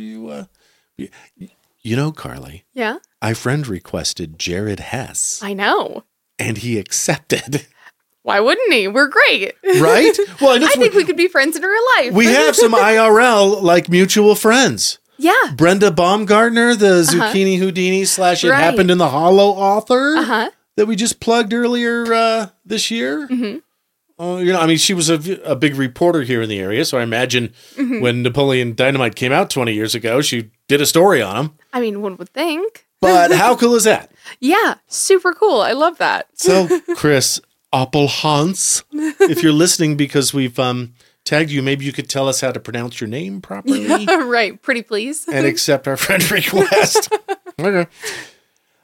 you, Carly, Yeah. I friend requested Jared Hess, I know. and he accepted. Why wouldn't he? We're great. Right? Well, I think we could be friends in real life. we have some IRL, like mutual friends. Yeah. Brenda Baumgartner, the Zucchini Houdini / It Right. Happened in the Hollow author that we just plugged earlier this year. Mm-hmm. She was a big reporter here in the area, so I imagine when Napoleon Dynamite came out 20 years ago, she did a story on him. I mean, one would think. But how cool is that? Yeah. Super cool. I love that. So, Chris Appelhans, if you're listening because we've tagged you, maybe you could tell us how to pronounce your name properly. Right. Pretty please. And accept our friend request. Okay.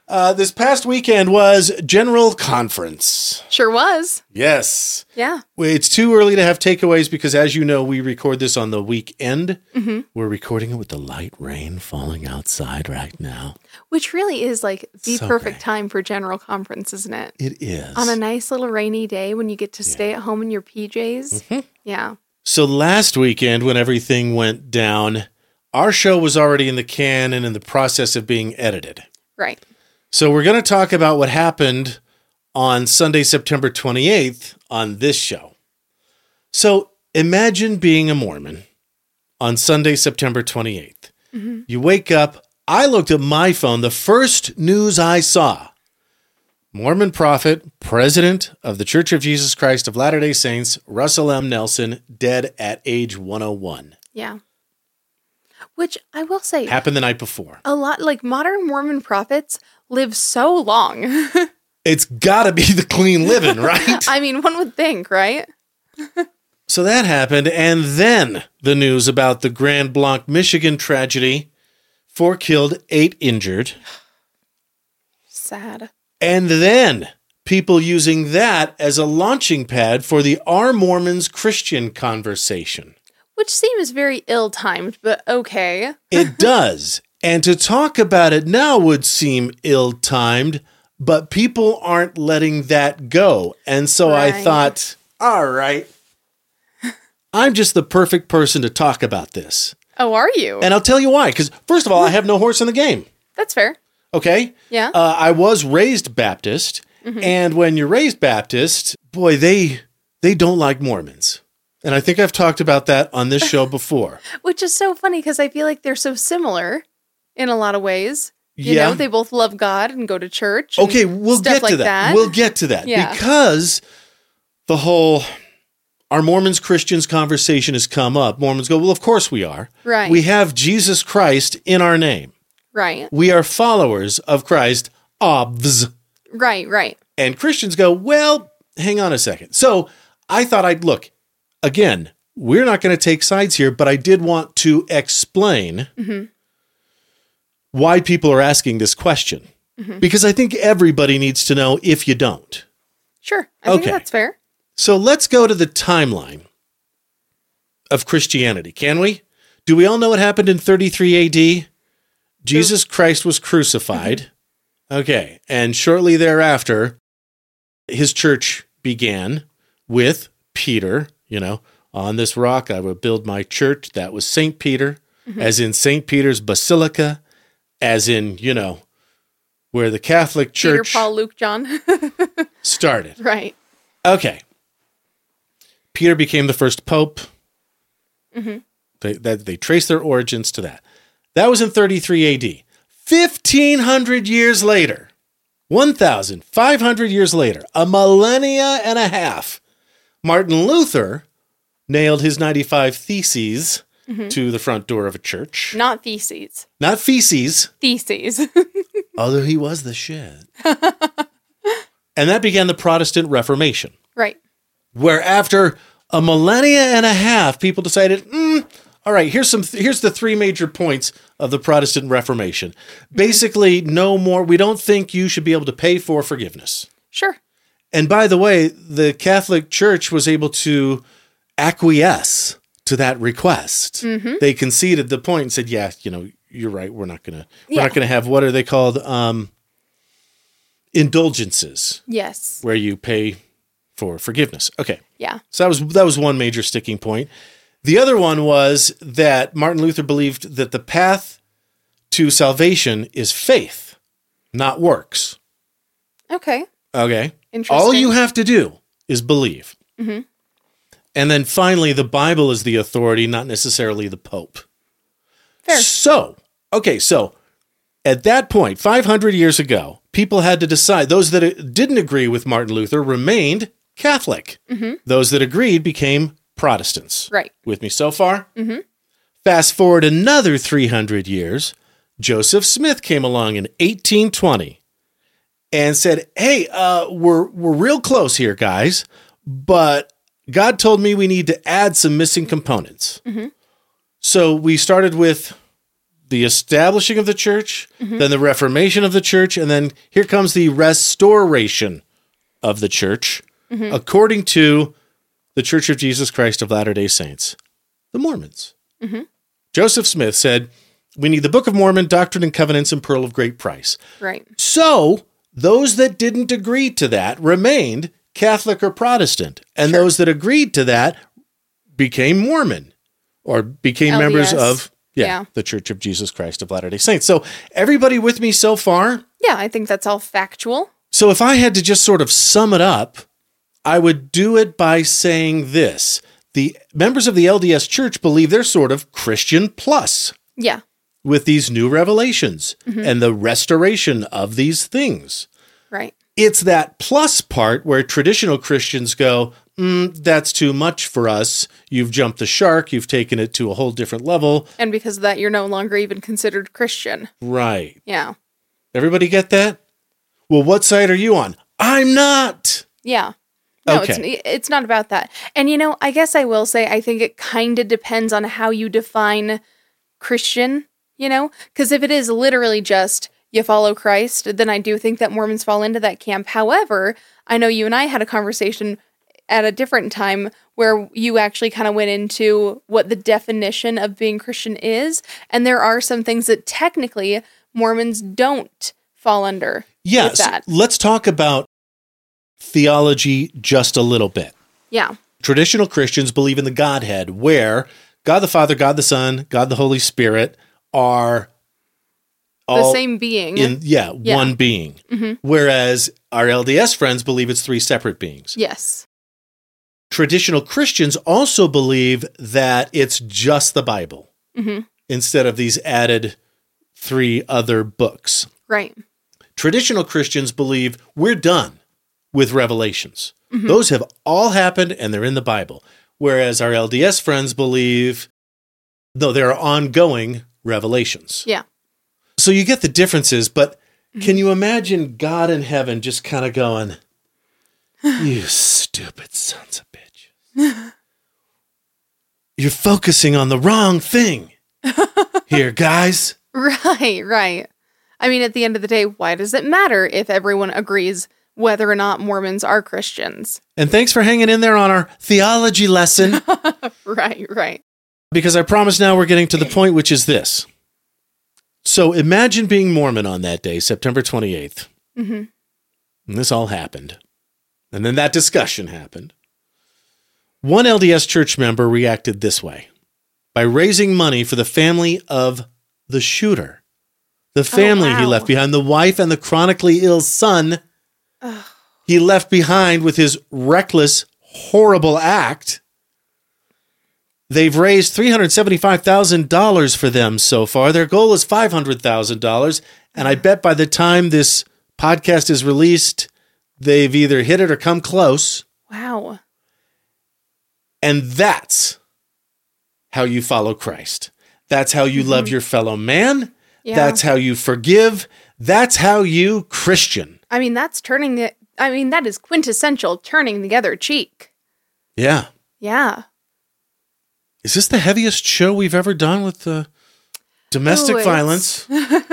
This past weekend was General Conference. Sure was. Yes. Yeah. It's too early to have takeaways because, as you know, we record this on the weekend. Mm-hmm. We're recording it with the light rain falling outside right now. Which really is like the So perfect great. time for General Conference, isn't it? It is. On a nice little rainy day when you get to stay at home in your PJs. Mm-hmm. Yeah. So last weekend, when everything went down, our show was already in the can and in the process of being edited. Right. So we're going to talk about what happened on Sunday, September 28th on this show. So imagine being a Mormon on Sunday, September 28th. Mm-hmm. You wake up. I looked at my phone. The first news I saw, Mormon prophet, president of the Church of Jesus Christ of Latter-day Saints, Russell M. Nelson, dead at age 101. Yeah. Which I will say, Happened the night before. a lot like modern Mormon prophets live so long. It's got to be the clean living, right? I mean, one would think, right? So that happened, and then the news about the Grand Blanc, Michigan tragedy. 4 killed, 8 injured. Sad. And then people using that as a launching pad for the Are Mormons Christian conversation. Which seems very ill-timed, but okay. It does. And to talk about it now would seem ill-timed, but people aren't letting that go. And so I Right. thought, all right, I'm just the perfect person to talk about this. Oh, are you? And I'll tell you why. Because first of all, I have no horse in the game. That's fair. Okay? Yeah. I was raised Baptist. And when you're raised Baptist, boy, they don't like Mormons. And I think I've talked about that on this show before. Which is so funny because I feel like they're so similar in a lot of ways. You Yeah. know, they both love God and go to church. and Okay, we'll stuff get like to that. We'll get to that. Yeah. Because the whole Are Mormons Christians conversation has come up. Mormons go, well, of course we are. Right. We have Jesus Christ in our name. Right. We are followers of Christ, obvs. Right. And Christians go, well, hang on a second. So I thought I'd look. Again, we're not going to take sides here, but I did want to explain why people are asking this question. Because I think everybody needs to know if you don't. Sure. I think Okay. that's fair. So let's go to the timeline of Christianity, can we? Do we all know what happened in 33 AD? Jesus Christ was crucified. Okay. And shortly thereafter, his church began with Peter, on this rock I will build my church. That was St. Peter, as in St. Peter's Basilica, as in, where the Catholic Peter, Church Paul, Luke, John. started. Right. Okay. Peter became the first pope. They trace their origins to that. That was in 33 AD. 1,500 years later, 1,500 years later, a millennia and a half, Martin Luther nailed his 95 Theses to the front door of a church. Not theses. Not feces, Theses. although he was the shit. And that began the Protestant Reformation, Right. where after a millennia and a half, people decided, all right, here's the 3 major points of the Protestant Reformation. Basically, no more, we don't think you should be able to pay for forgiveness. Sure. And by the way, the Catholic Church was able to acquiesce to that request. They conceded the point and said, yeah, you're right. We're not going to have, what are they called? Indulgences, Yes. where you pay for forgiveness. Okay. Yeah. So that was one major sticking point. The other one was that Martin Luther believed that the path to salvation is faith, not works. Okay. Okay? Interesting. All you have to do is believe. And then finally, the Bible is the authority, not necessarily the Pope. Fair. So at that point, 500 years ago, people had to decide. Those that didn't agree with Martin Luther remained Catholic. Those that agreed became Protestants. Right. With me so far? Fast forward another 300 years, Joseph Smith came along in 1820 and said, hey, we're real close here, guys, but God told me we need to add some missing components. So we started with the establishing of the church, then the reformation of the church, and then here comes the restoration of the church, according to the Church of Jesus Christ of Latter-day Saints, the Mormons. Joseph Smith said, we need the Book of Mormon, Doctrine and Covenants, and Pearl of Great Price. Right. So those that didn't agree to that remained Catholic or Protestant, and those that agreed to that became Mormon or became members of the Church of Jesus Christ of Latter-day Saints. So everybody with me so far? Yeah, I think that's all factual. So if I had to just sort of sum it up, I would do it by saying this. The members of the LDS Church believe they're sort of Christian plus. Yeah. With these new revelations and the restoration of these things. Right. It's that plus part where traditional Christians go, that's too much for us. You've jumped the shark. You've taken it to a whole different level. And because of that, you're no longer even considered Christian. Right. Yeah. Everybody get that? Well, what side are you on? I'm not. Yeah. No, Okay. it's not about that. And, I guess I will say, I think it kind of depends on how you define Christian, because if it is literally just you follow Christ, then I do think that Mormons fall into that camp. However, I know you and I had a conversation at a different time where you actually kind of went into what the definition of being Christian is. And there are some things that technically Mormons don't fall under. Yes. That. Let's talk about theology just a little bit. Yeah. Traditional Christians believe in the Godhead, where God the Father, God the Son, God the Holy Spirit are all the same being. One being. Whereas our LDS friends believe it's three separate beings. Yes. Traditional Christians also believe that it's just the Bible instead of these added 3 other books. Right. Traditional Christians believe we're done with revelations. Those have all happened and they're in the Bible. Whereas our LDS friends believe, though, there are ongoing revelations. Yeah. So you get the differences, but can you imagine God in heaven just kind of going, you stupid sons of bitches. You're focusing on the wrong thing here, guys. Right. I mean, at the end of the day, why does it matter if everyone agrees whether or not Mormons are Christians? And thanks for hanging in there on our theology lesson. Right. Because I promise now we're getting to the point, which is this. So imagine being Mormon on that day, September 28th. And this all happened. And then that discussion happened. One LDS church member reacted this way by raising money for the family of the shooter. The family he left behind, the wife and the chronically ill son he left behind with his reckless, horrible act. They've raised $375,000 for them so far. Their goal is $500,000. And I bet by the time this podcast is released, they've either hit it or come close. Wow. And that's how you follow Christ. That's how you love your fellow man. Yeah. That's how you forgive. That's how you Christian. I mean, that is quintessential turning the other cheek. Yeah. Yeah. Is this the heaviest show we've ever done with domestic violence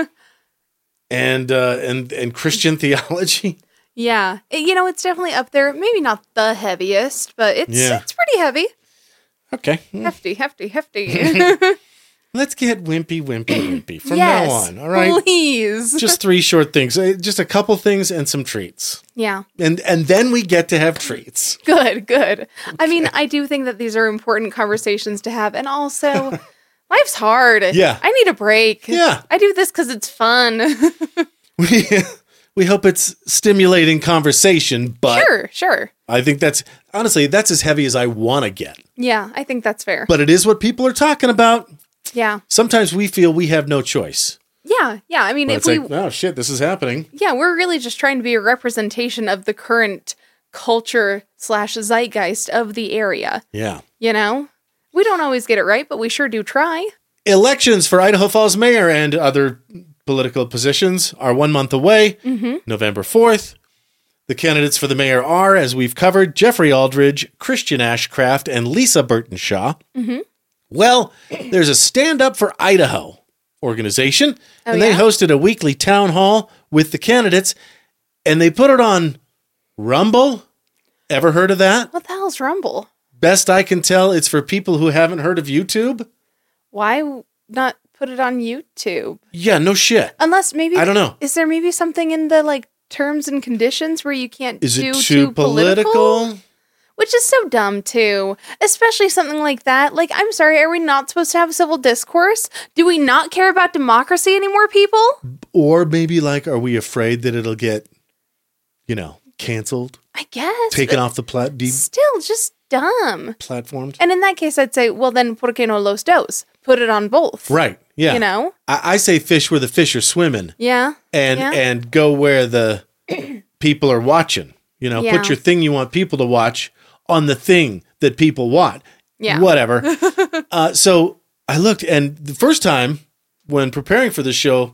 and Christian theology? Yeah. It's definitely up there. Maybe not the heaviest, but it's pretty heavy. Okay. Hefty. Let's get wimpy from now on. All right. Please. Just 3 short things. Just a couple things and some treats. Yeah. And then we get to have treats. Good. I mean, I do think that these are important conversations to have. And also, life's hard. Yeah. I need a break. Yeah. I do this because it's fun. We hope it's stimulating conversation, but Sure. I think that's as heavy as I want to get. Yeah, I think that's fair. But it is what people are talking about. Yeah. Sometimes we feel we have no choice. Yeah. I mean, But oh shit, this is happening. Yeah, we're really just trying to be a representation of the current culture / zeitgeist of the area. Yeah. We don't always get it right, but we sure do try. Elections for Idaho Falls mayor and other political positions are 1 month away, November 4th. The candidates for the mayor are, as we've covered, Jeffrey Aldridge, Christian Ashcraft, and Lisa Burtonshaw. Well, there's a stand up for Idaho organization, Oh, and they yeah? hosted a weekly town hall with the candidates, and they put it on Rumble. Ever heard of that? What the hell's Rumble? Best I can tell, it's for people who haven't heard of YouTube. Why not put it on YouTube? Yeah, no shit. Unless maybe I don't know. Is there maybe something in the like terms and conditions where you can't Is do it too political? Which is so dumb too, especially something like that. Like, I'm sorry, are we not supposed to have civil discourse? Do we not care about democracy anymore, people? Or maybe like, are we afraid that it'll get, canceled, I guess. taken but off the Still, just dumb. platforms? And in that case, I'd say, well, then, ¿por qué no los dos? Put it on both. Right. Yeah. You know? I say fish where the fish are swimming, Yeah. and Yeah. and go where the people are watching. Yeah. Put your thing you want people to watch on the thing that people want. Yeah. Whatever. So I looked, and the first time when preparing for the show,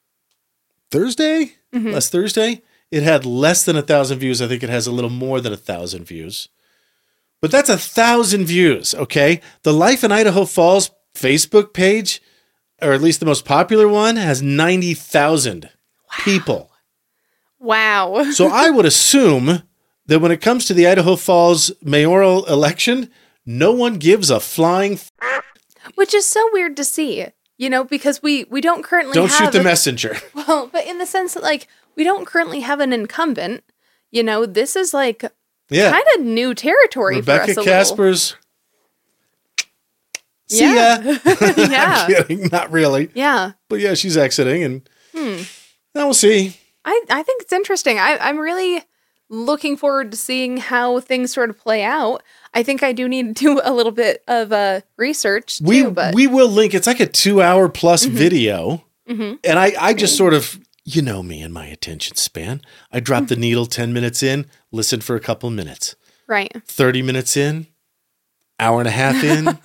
last Thursday, it had less than 1,000 views. I think it has a little more than 1,000 views. But that's 1,000 views, okay? The Life in Idaho Falls Facebook page, or at least the most popular one, has 90,000 people. Wow. So I would assume that when it comes to the Idaho Falls mayoral election, no one gives a flying Which is so weird to see, because we don't currently don't have shoot the messenger. Well, but in the sense that, like, we don't currently have an incumbent, this is, like, Yeah. kind of new territory for us Rebecca a Caspers. See Yeah. ya. little. Yeah. I'm kidding. Not really. Yeah. But yeah, she's exiting, and now we'll see. I think it's interesting. I'm really looking forward to seeing how things sort of play out. I think I do need to do a little bit of research too, but We will link. It's like a 2-hour plus video. And I just sort of, me and my attention span. I drop the needle 10 minutes in, listen for a couple minutes. right. 30 minutes in, hour and a half in,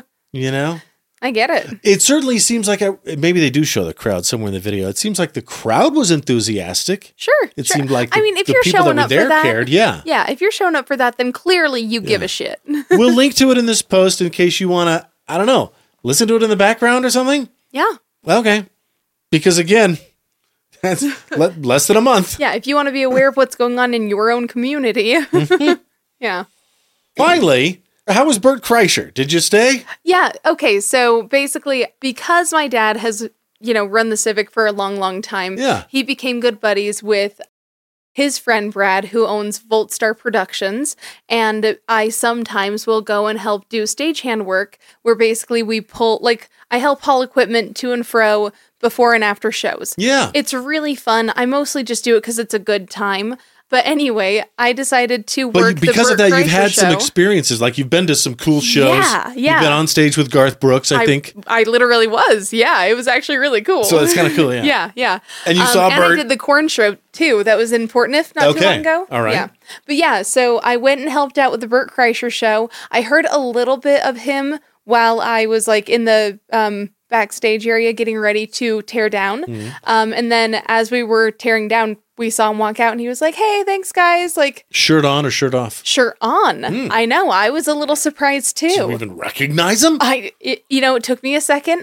I get it. It certainly seems like maybe they do show the crowd somewhere in the video. It seems like the crowd was enthusiastic. Sure. It sure. seemed like if the you're people that showing were up there for that, cared. Yeah. Yeah, if you're showing up for that, then clearly you give a shit. We'll link to it in this post in case you want to, I don't know, listen to it in the background or something. Yeah. Okay. Because again, that's less than a month. Yeah, if you want to be aware of what's going on in your own community. Yeah. Finally, how was Bert Kreischer? Did you stay? Yeah. Okay. So basically, because my dad has, run the Civic for a long, long time, Yeah. he became good buddies with his friend Brad, who owns Voltstar Productions. And I sometimes will go and help do stagehand work where basically we I help haul equipment to and fro before and after shows. Yeah. It's really fun. I mostly just do it because it's a good time. But anyway, I decided to work But because the of Bert that, you've Kreischer had some show. experiences. Like you've been to some cool shows. Yeah, yeah. You've been on stage with Garth Brooks, I think. I literally was. Yeah, it was actually really cool. So it's kind of cool, yeah. Yeah, yeah. And you saw And Bert. I did the corn show too. That was in Portneuf not too Okay. long ago. All right. Yeah. But yeah, so I went and helped out with the Bert Kreischer show. I heard a little bit of him while I was like in the backstage area getting ready to tear down. Mm-hmm. And then as we were tearing down, we saw him walk out and he was like, "Hey, thanks guys." Like, Shirt on or shirt off? shirt on. I know. I was a little surprised too. Did you even recognize him? It took me a second.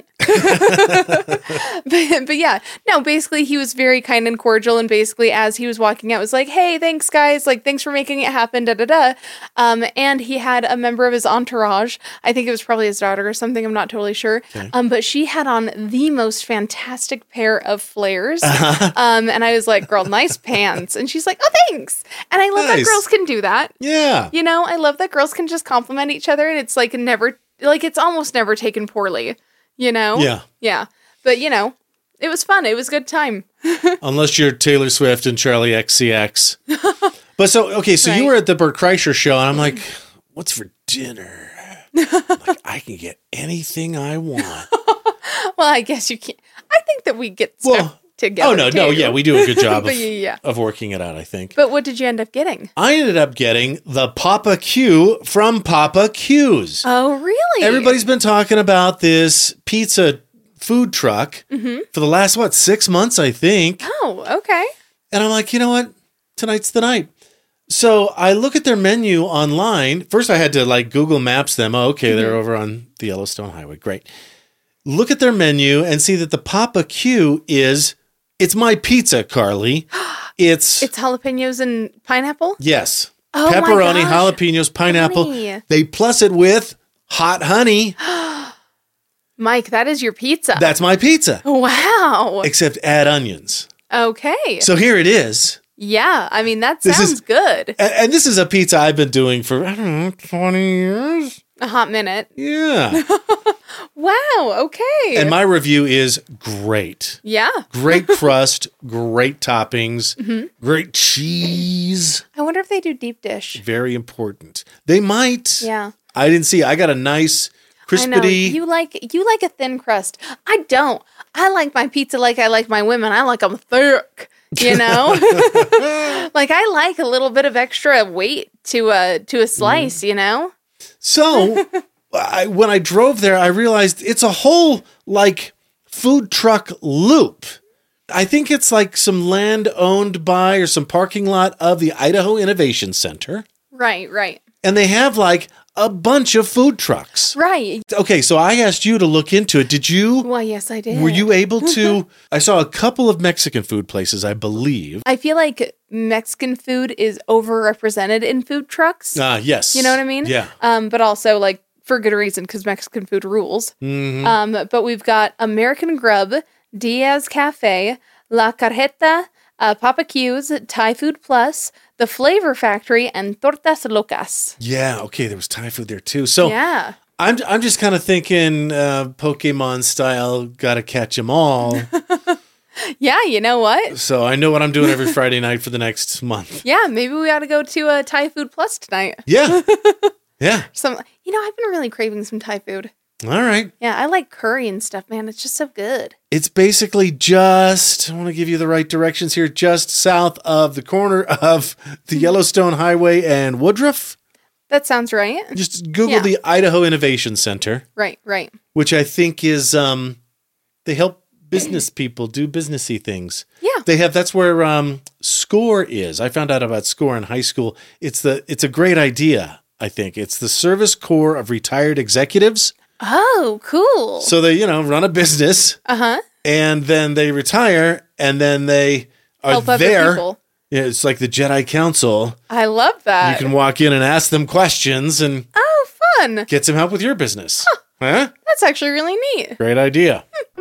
but yeah, no, basically he was very kind and cordial. And basically as he was walking out was like, "Hey, thanks guys. Like, thanks for making it happen. Da, da, da." And he had a member of his entourage. I think it was probably his daughter or something. I'm not totally sure. Okay. But she had on the most fantastic pair of flares. And I was like, "Girl, nice pants." And she's like, "Oh, thanks." And I love that Nice. girls can do that. Yeah. I love that girls can just compliment each other and it's like it's almost never taken poorly, Yeah. Yeah. But, it was fun. It was a good time. Unless you're Taylor Swift and Charlie XCX. But so Right. you were at the Bert Kreischer show, and I'm like, what's for dinner? Like, I can get anything I want. Well, I guess you can't. I think that we get stuff together. Oh, no, too. yeah, we do a good job But yeah. of working it out, I think. But what did you end up getting? I ended up getting the Papa Q from Papa Q's. Oh, really? Everybody's been talking about this pizza food truck for the last, 6 months, I think. Oh, okay. And I'm like, you know what? Tonight's the night. So I look at their menu online. First, I had to Google Maps them. Oh, okay, they're over on the Yellowstone Highway. Great. look at their menu and see that the Papa Q it's my pizza, Carly. It's jalapenos and pineapple? yes. Oh my Pepperoni, gosh. jalapenos, pineapple. Honey. They plus it with hot honey. Mike, that is your pizza. That's my pizza. Wow. Except add onions. Okay. So here it is. Yeah, I mean, that This is- sounds good. And this is a pizza I've been doing for, I don't know, 20 years. A hot minute. Yeah. Wow, okay. And my review is great. Yeah. Great crust, great toppings, great cheese. I wonder if they do deep dish. Very important. They might. Yeah. I didn't see. I got a nice I know. crispity. You like a thin crust. I don't. I like my pizza like I like my women. I like them thick. You know? Like I like a little bit of extra weight to a slice, you know? So when I drove there, I realized it's a whole like food truck loop. I think it's like some land owned by or some parking lot of the Idaho Innovation Center. Right. And they have like a bunch of food trucks. Right. Okay, so I asked you to look into it. Did you? Well, yes, I did. Were you able to? I saw a couple of Mexican food places, I believe. I feel like Mexican food is overrepresented in food trucks. Yes. You know what I mean? Yeah. But also like for good reason because Mexican food rules. But we've got American Grub, Diaz Cafe, La Carreta, Papa Q's, Thai Food Plus, The Flavor Factory, and Tortas Locas. Yeah. Okay. There was Thai food there too. So Yeah. I'm just kind of thinking Pokemon style. Got to catch them all. Yeah, you know what? So I know what I'm doing every Friday night for the next month. Yeah, maybe we ought to go to Thai Food Plus tonight. Yeah. Yeah. I've been really craving some Thai food. All right. Yeah, I like curry and stuff, man. It's just so good. It's basically just, I want to give you the right directions here, just south of the corner of the Yellowstone Highway and Woodruff. That sounds right. Just Google Yeah. the Idaho Innovation Center, Right. which I think is, they help business people do businessy things. Yeah. That's where SCORE is. I found out about SCORE in high school. It's a great idea, I think. It's the Service Corps of Retired Executives. Oh, cool. So they, run a business. Uh-huh. And then they retire, and then they are Help other there. people. Yeah, it's like the Jedi Council. I love that. You can walk in and ask them questions and Oh, fun. get some help with your business. Huh? That's actually really neat. Great idea.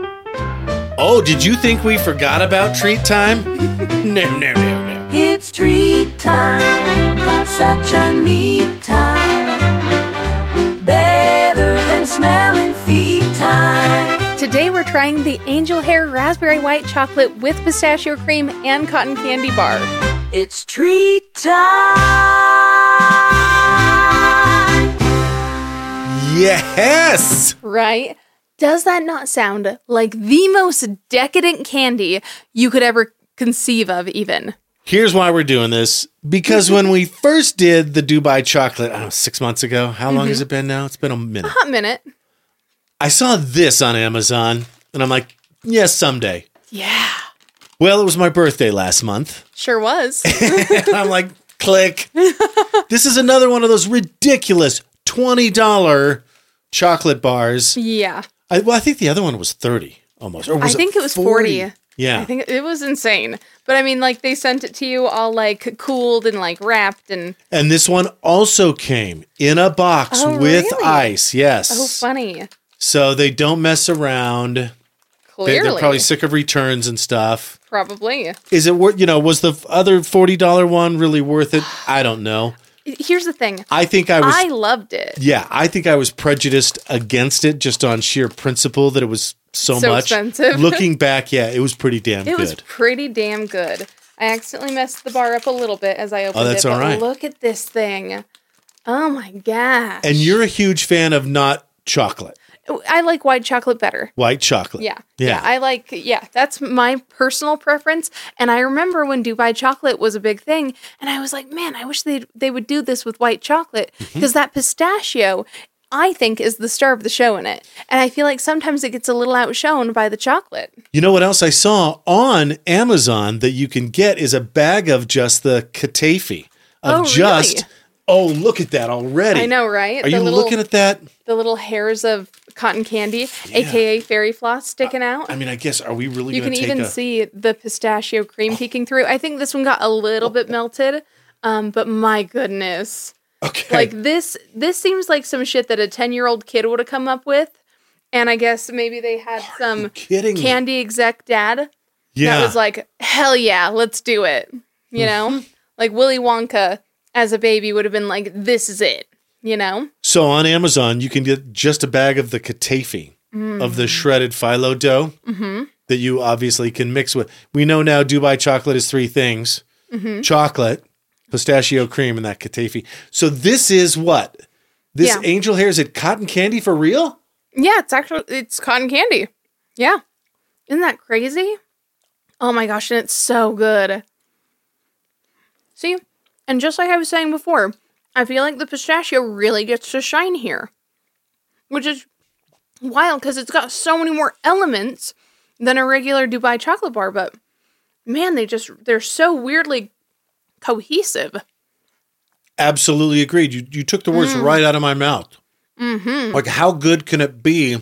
Oh, did you think we forgot about treat time? No. It's treat time, such a neat time. Better than smelling feet time. Today we're trying the Angel Hair Raspberry White Chocolate with pistachio cream and cotton candy bar. It's treat time. Yes! Right? Does that not sound like the most decadent candy you could ever conceive of even? Here's why we're doing this. Because when we first did the Dubai chocolate, I don't know, 6 months ago. How long has it been now? It's been a minute. Hot minute. I saw this on Amazon, and I'm like, yes, someday. Yeah. Well, it was my birthday last month. Sure was. And I'm like, click. This is another one of those ridiculous $20 chocolate bars. Yeah. I think the other one was 30 almost. Or was I think it was 40. Yeah. I think it was insane. But I mean, like, they sent it to you all, like, cooled and, like, wrapped and... And this one also came in a box Oh, with really? ice. Yes. Oh, funny. So they don't mess around. Clearly. They're probably sick of returns and stuff. Probably. Is it worth, was the other $40 one really worth it? I don't know. Here's the thing. I think I was... I loved it. Yeah, I think I was prejudiced against it just on sheer principle that it was so much. expensive. Looking back, yeah, it was pretty damn It good. was pretty damn good. I accidentally messed the bar up a little bit as I opened that's it. all But right. look at this thing. Oh my gosh. And you're a huge fan of not chocolate, I like white chocolate better. white chocolate. Yeah. Yeah. That's my personal preference. And I remember when Dubai chocolate was a big thing. And I was like, man, I wish they would do this with white chocolate. Because that pistachio, I think, is the star of the show in it. And I feel like sometimes it gets a little outshone by the chocolate. You know what else I saw on Amazon that you can get is a bag of just the katafi. Oh, really? Oh, look at that already. I know, right? Are you looking at that? The little hairs of cotton candy, aka fairy floss, sticking out. I mean, I guess, are we really You going can to take even see the pistachio cream peeking through. I think this one got a little bit melted, but my goodness. Okay. Like this seems like some shit that a 10-year-old kid would have come up with. And I guess maybe they had some candy exec dad that was like, hell yeah, let's do it. You know? Like Willy Wonka as a baby would have been like, this is it. You know? So on Amazon, you can get just a bag of the katafi, of the shredded phyllo dough that you obviously can mix with. We know now Dubai chocolate is 3 things. Chocolate, pistachio cream, and that katafi. So this is what? This angel hair, is it cotton candy for real? Yeah, it's cotton candy. Yeah. Isn't that crazy? Oh my gosh, and it's so good. See? And just like I was saying before, I feel like the pistachio really gets to shine here. Which is wild because it's got so many more elements than a regular Dubai chocolate bar, but man, they're so weirdly cohesive. Absolutely agreed. You took the words right out of my mouth. Like, how good can it be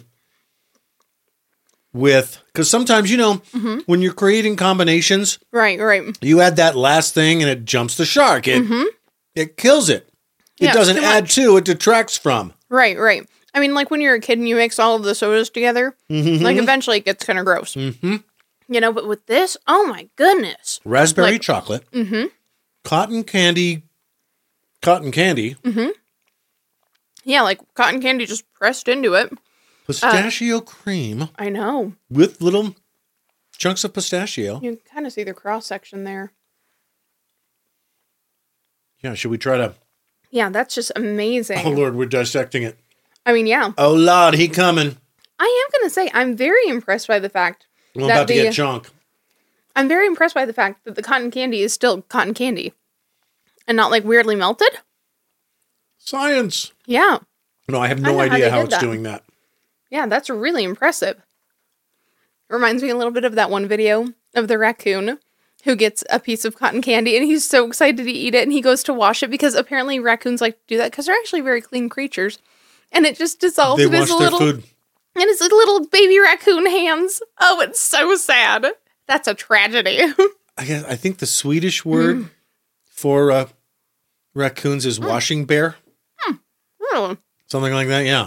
with, because sometimes, you know, when you're creating combinations, right, you add that last thing and it jumps the shark. It kills it. It doesn't add to, it detracts from. Right. I mean, like when you're a kid and you mix all of the sodas together, like eventually it gets kind of gross. You know, but with this, oh my goodness. Raspberry chocolate, cotton candy. Yeah, like cotton candy just pressed into it. Pistachio cream. I know. With little chunks of pistachio. You can kind of see the cross section there. Yeah, should we try to? Yeah, that's just amazing. Oh, Lord, we're dissecting it. I mean, yeah. Oh, Lord, he coming. I am going to say, I'm very impressed by the fact I'm about to get junk. I'm very impressed by the fact that the cotton candy is still cotton candy. And not, like, weirdly melted. Science. Yeah. No, I have no idea how it's doing that. Yeah, that's really impressive. Reminds me a little bit of that one video of the raccoon who gets a piece of cotton candy and he's so excited to eat it and he goes to wash it because apparently raccoons like to do that because they're actually very clean creatures. And it just dissolves in his little food. And his little baby raccoon hands. Oh, it's so sad. That's a tragedy. I think the Swedish word for raccoons is washing bear. Really? Something like that, yeah.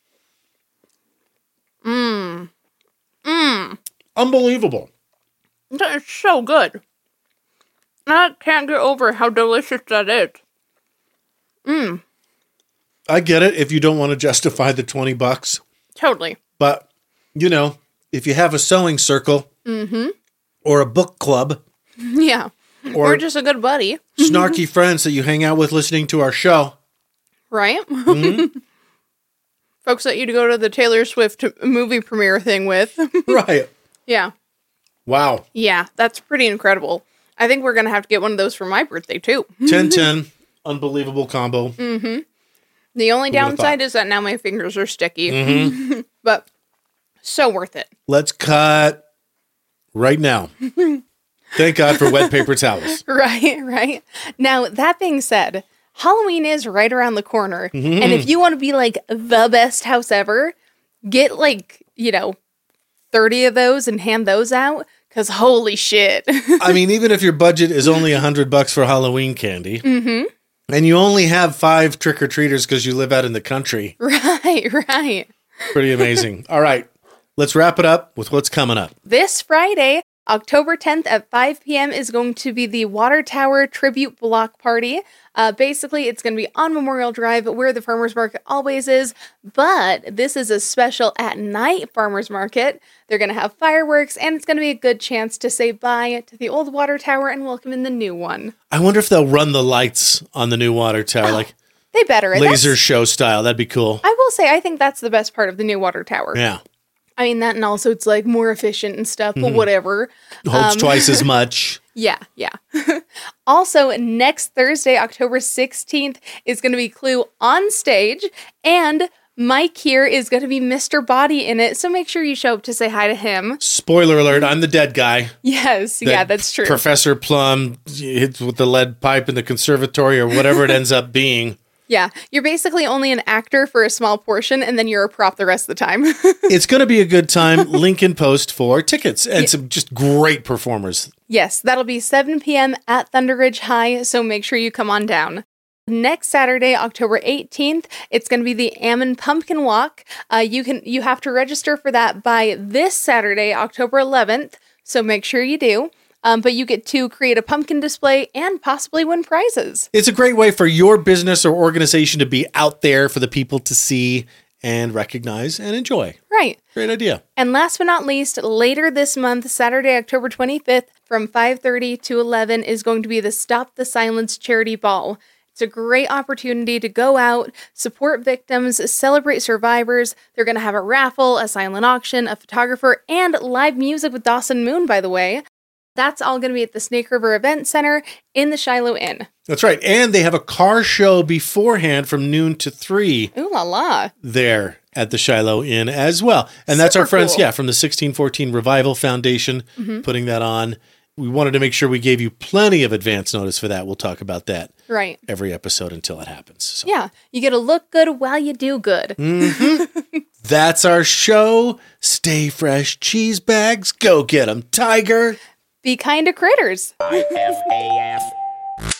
Unbelievable. That is so good. I can't get over how delicious that is. I get it if you don't want to justify the $20. Totally. But, you know, if you have a sewing circle or a book club. Yeah. Or just a good buddy. Snarky friends that you hang out with listening to our show. Right? Folks that you go to the Taylor Swift movie premiere thing with. Right. Yeah. Wow. Yeah, that's pretty incredible. I think we're going to have to get one of those for my birthday, too. 10-10. Unbelievable combo. The only downside is that now my fingers are sticky. But so worth it. Let's cut right now. Thank God for wet paper towels. Right. Now, that being said, Halloween is right around the corner. And if you want to be like the best house ever, get 30 of those and hand those out. Because holy shit. I mean, even if your budget is only $100 for Halloween candy, and you only have 5 trick-or-treaters because you live out in the country. Right. Pretty amazing. All right, let's wrap it up with what's coming up. This Friday, October 10th at 5 p.m. is going to be the Water Tower Tribute Block Party. Basically, it's going to be on Memorial Drive where the farmers market always is, but this is a special at-night farmers market. They're going to have fireworks, and it's going to be a good chance to say bye to the old water tower and welcome in the new one. I wonder if they'll run the lights on the new water tower, like they better. Laser show style. That'd be cool. I will say, I think that's the best part of the new water tower. Yeah. I mean, that and also it's like more efficient and stuff, but whatever. Holds twice as much. Yeah. Also, next Thursday, October 16th, is going to be Clue on stage, and Mike here is going to be Mr. Body in it, so make sure you show up to say hi to him. Spoiler alert, I'm the dead guy. Yes, yeah, that's true. Professor Plum hits with the lead pipe in the conservatory or whatever it ends up being. Yeah, you're basically only an actor for a small portion, and then you're a prop the rest of the time. It's going to be a good time. Link in post for tickets and some just great performers. Yes, that'll be 7 p.m. at Thunder Ridge High, so make sure you come on down. Next Saturday, October 18th, it's going to be the Ammon Pumpkin Walk. You have to register for that by this Saturday, October 11th, so make sure you do. But you get to create a pumpkin display and possibly win prizes. It's a great way for your business or organization to be out there for the people to see and recognize and enjoy. Right. Great idea. And last but not least, later this month, Saturday, October 25th, from 5:30 to 11 is going to be the Stop the Silence Charity Ball. It's a great opportunity to go out, support victims, celebrate survivors. They're going to have a raffle, a silent auction, a photographer, and live music with Dawson Moon, by the way. That's all going to be at the Snake River Event Center in the Shiloh Inn. That's right. And they have a car show beforehand from noon to 3. Ooh la la. There at the Shiloh Inn as well. And that's Super our friends, cool. from the 1614 Revival Foundation putting that on. We wanted to make sure we gave you plenty of advance notice for that. We'll talk about that Right. every episode until it happens. So. Yeah. You get to look good while you do good. That's our show. Stay fresh, cheese bags. Go get them, Tiger. Be kind to critters. IFAF.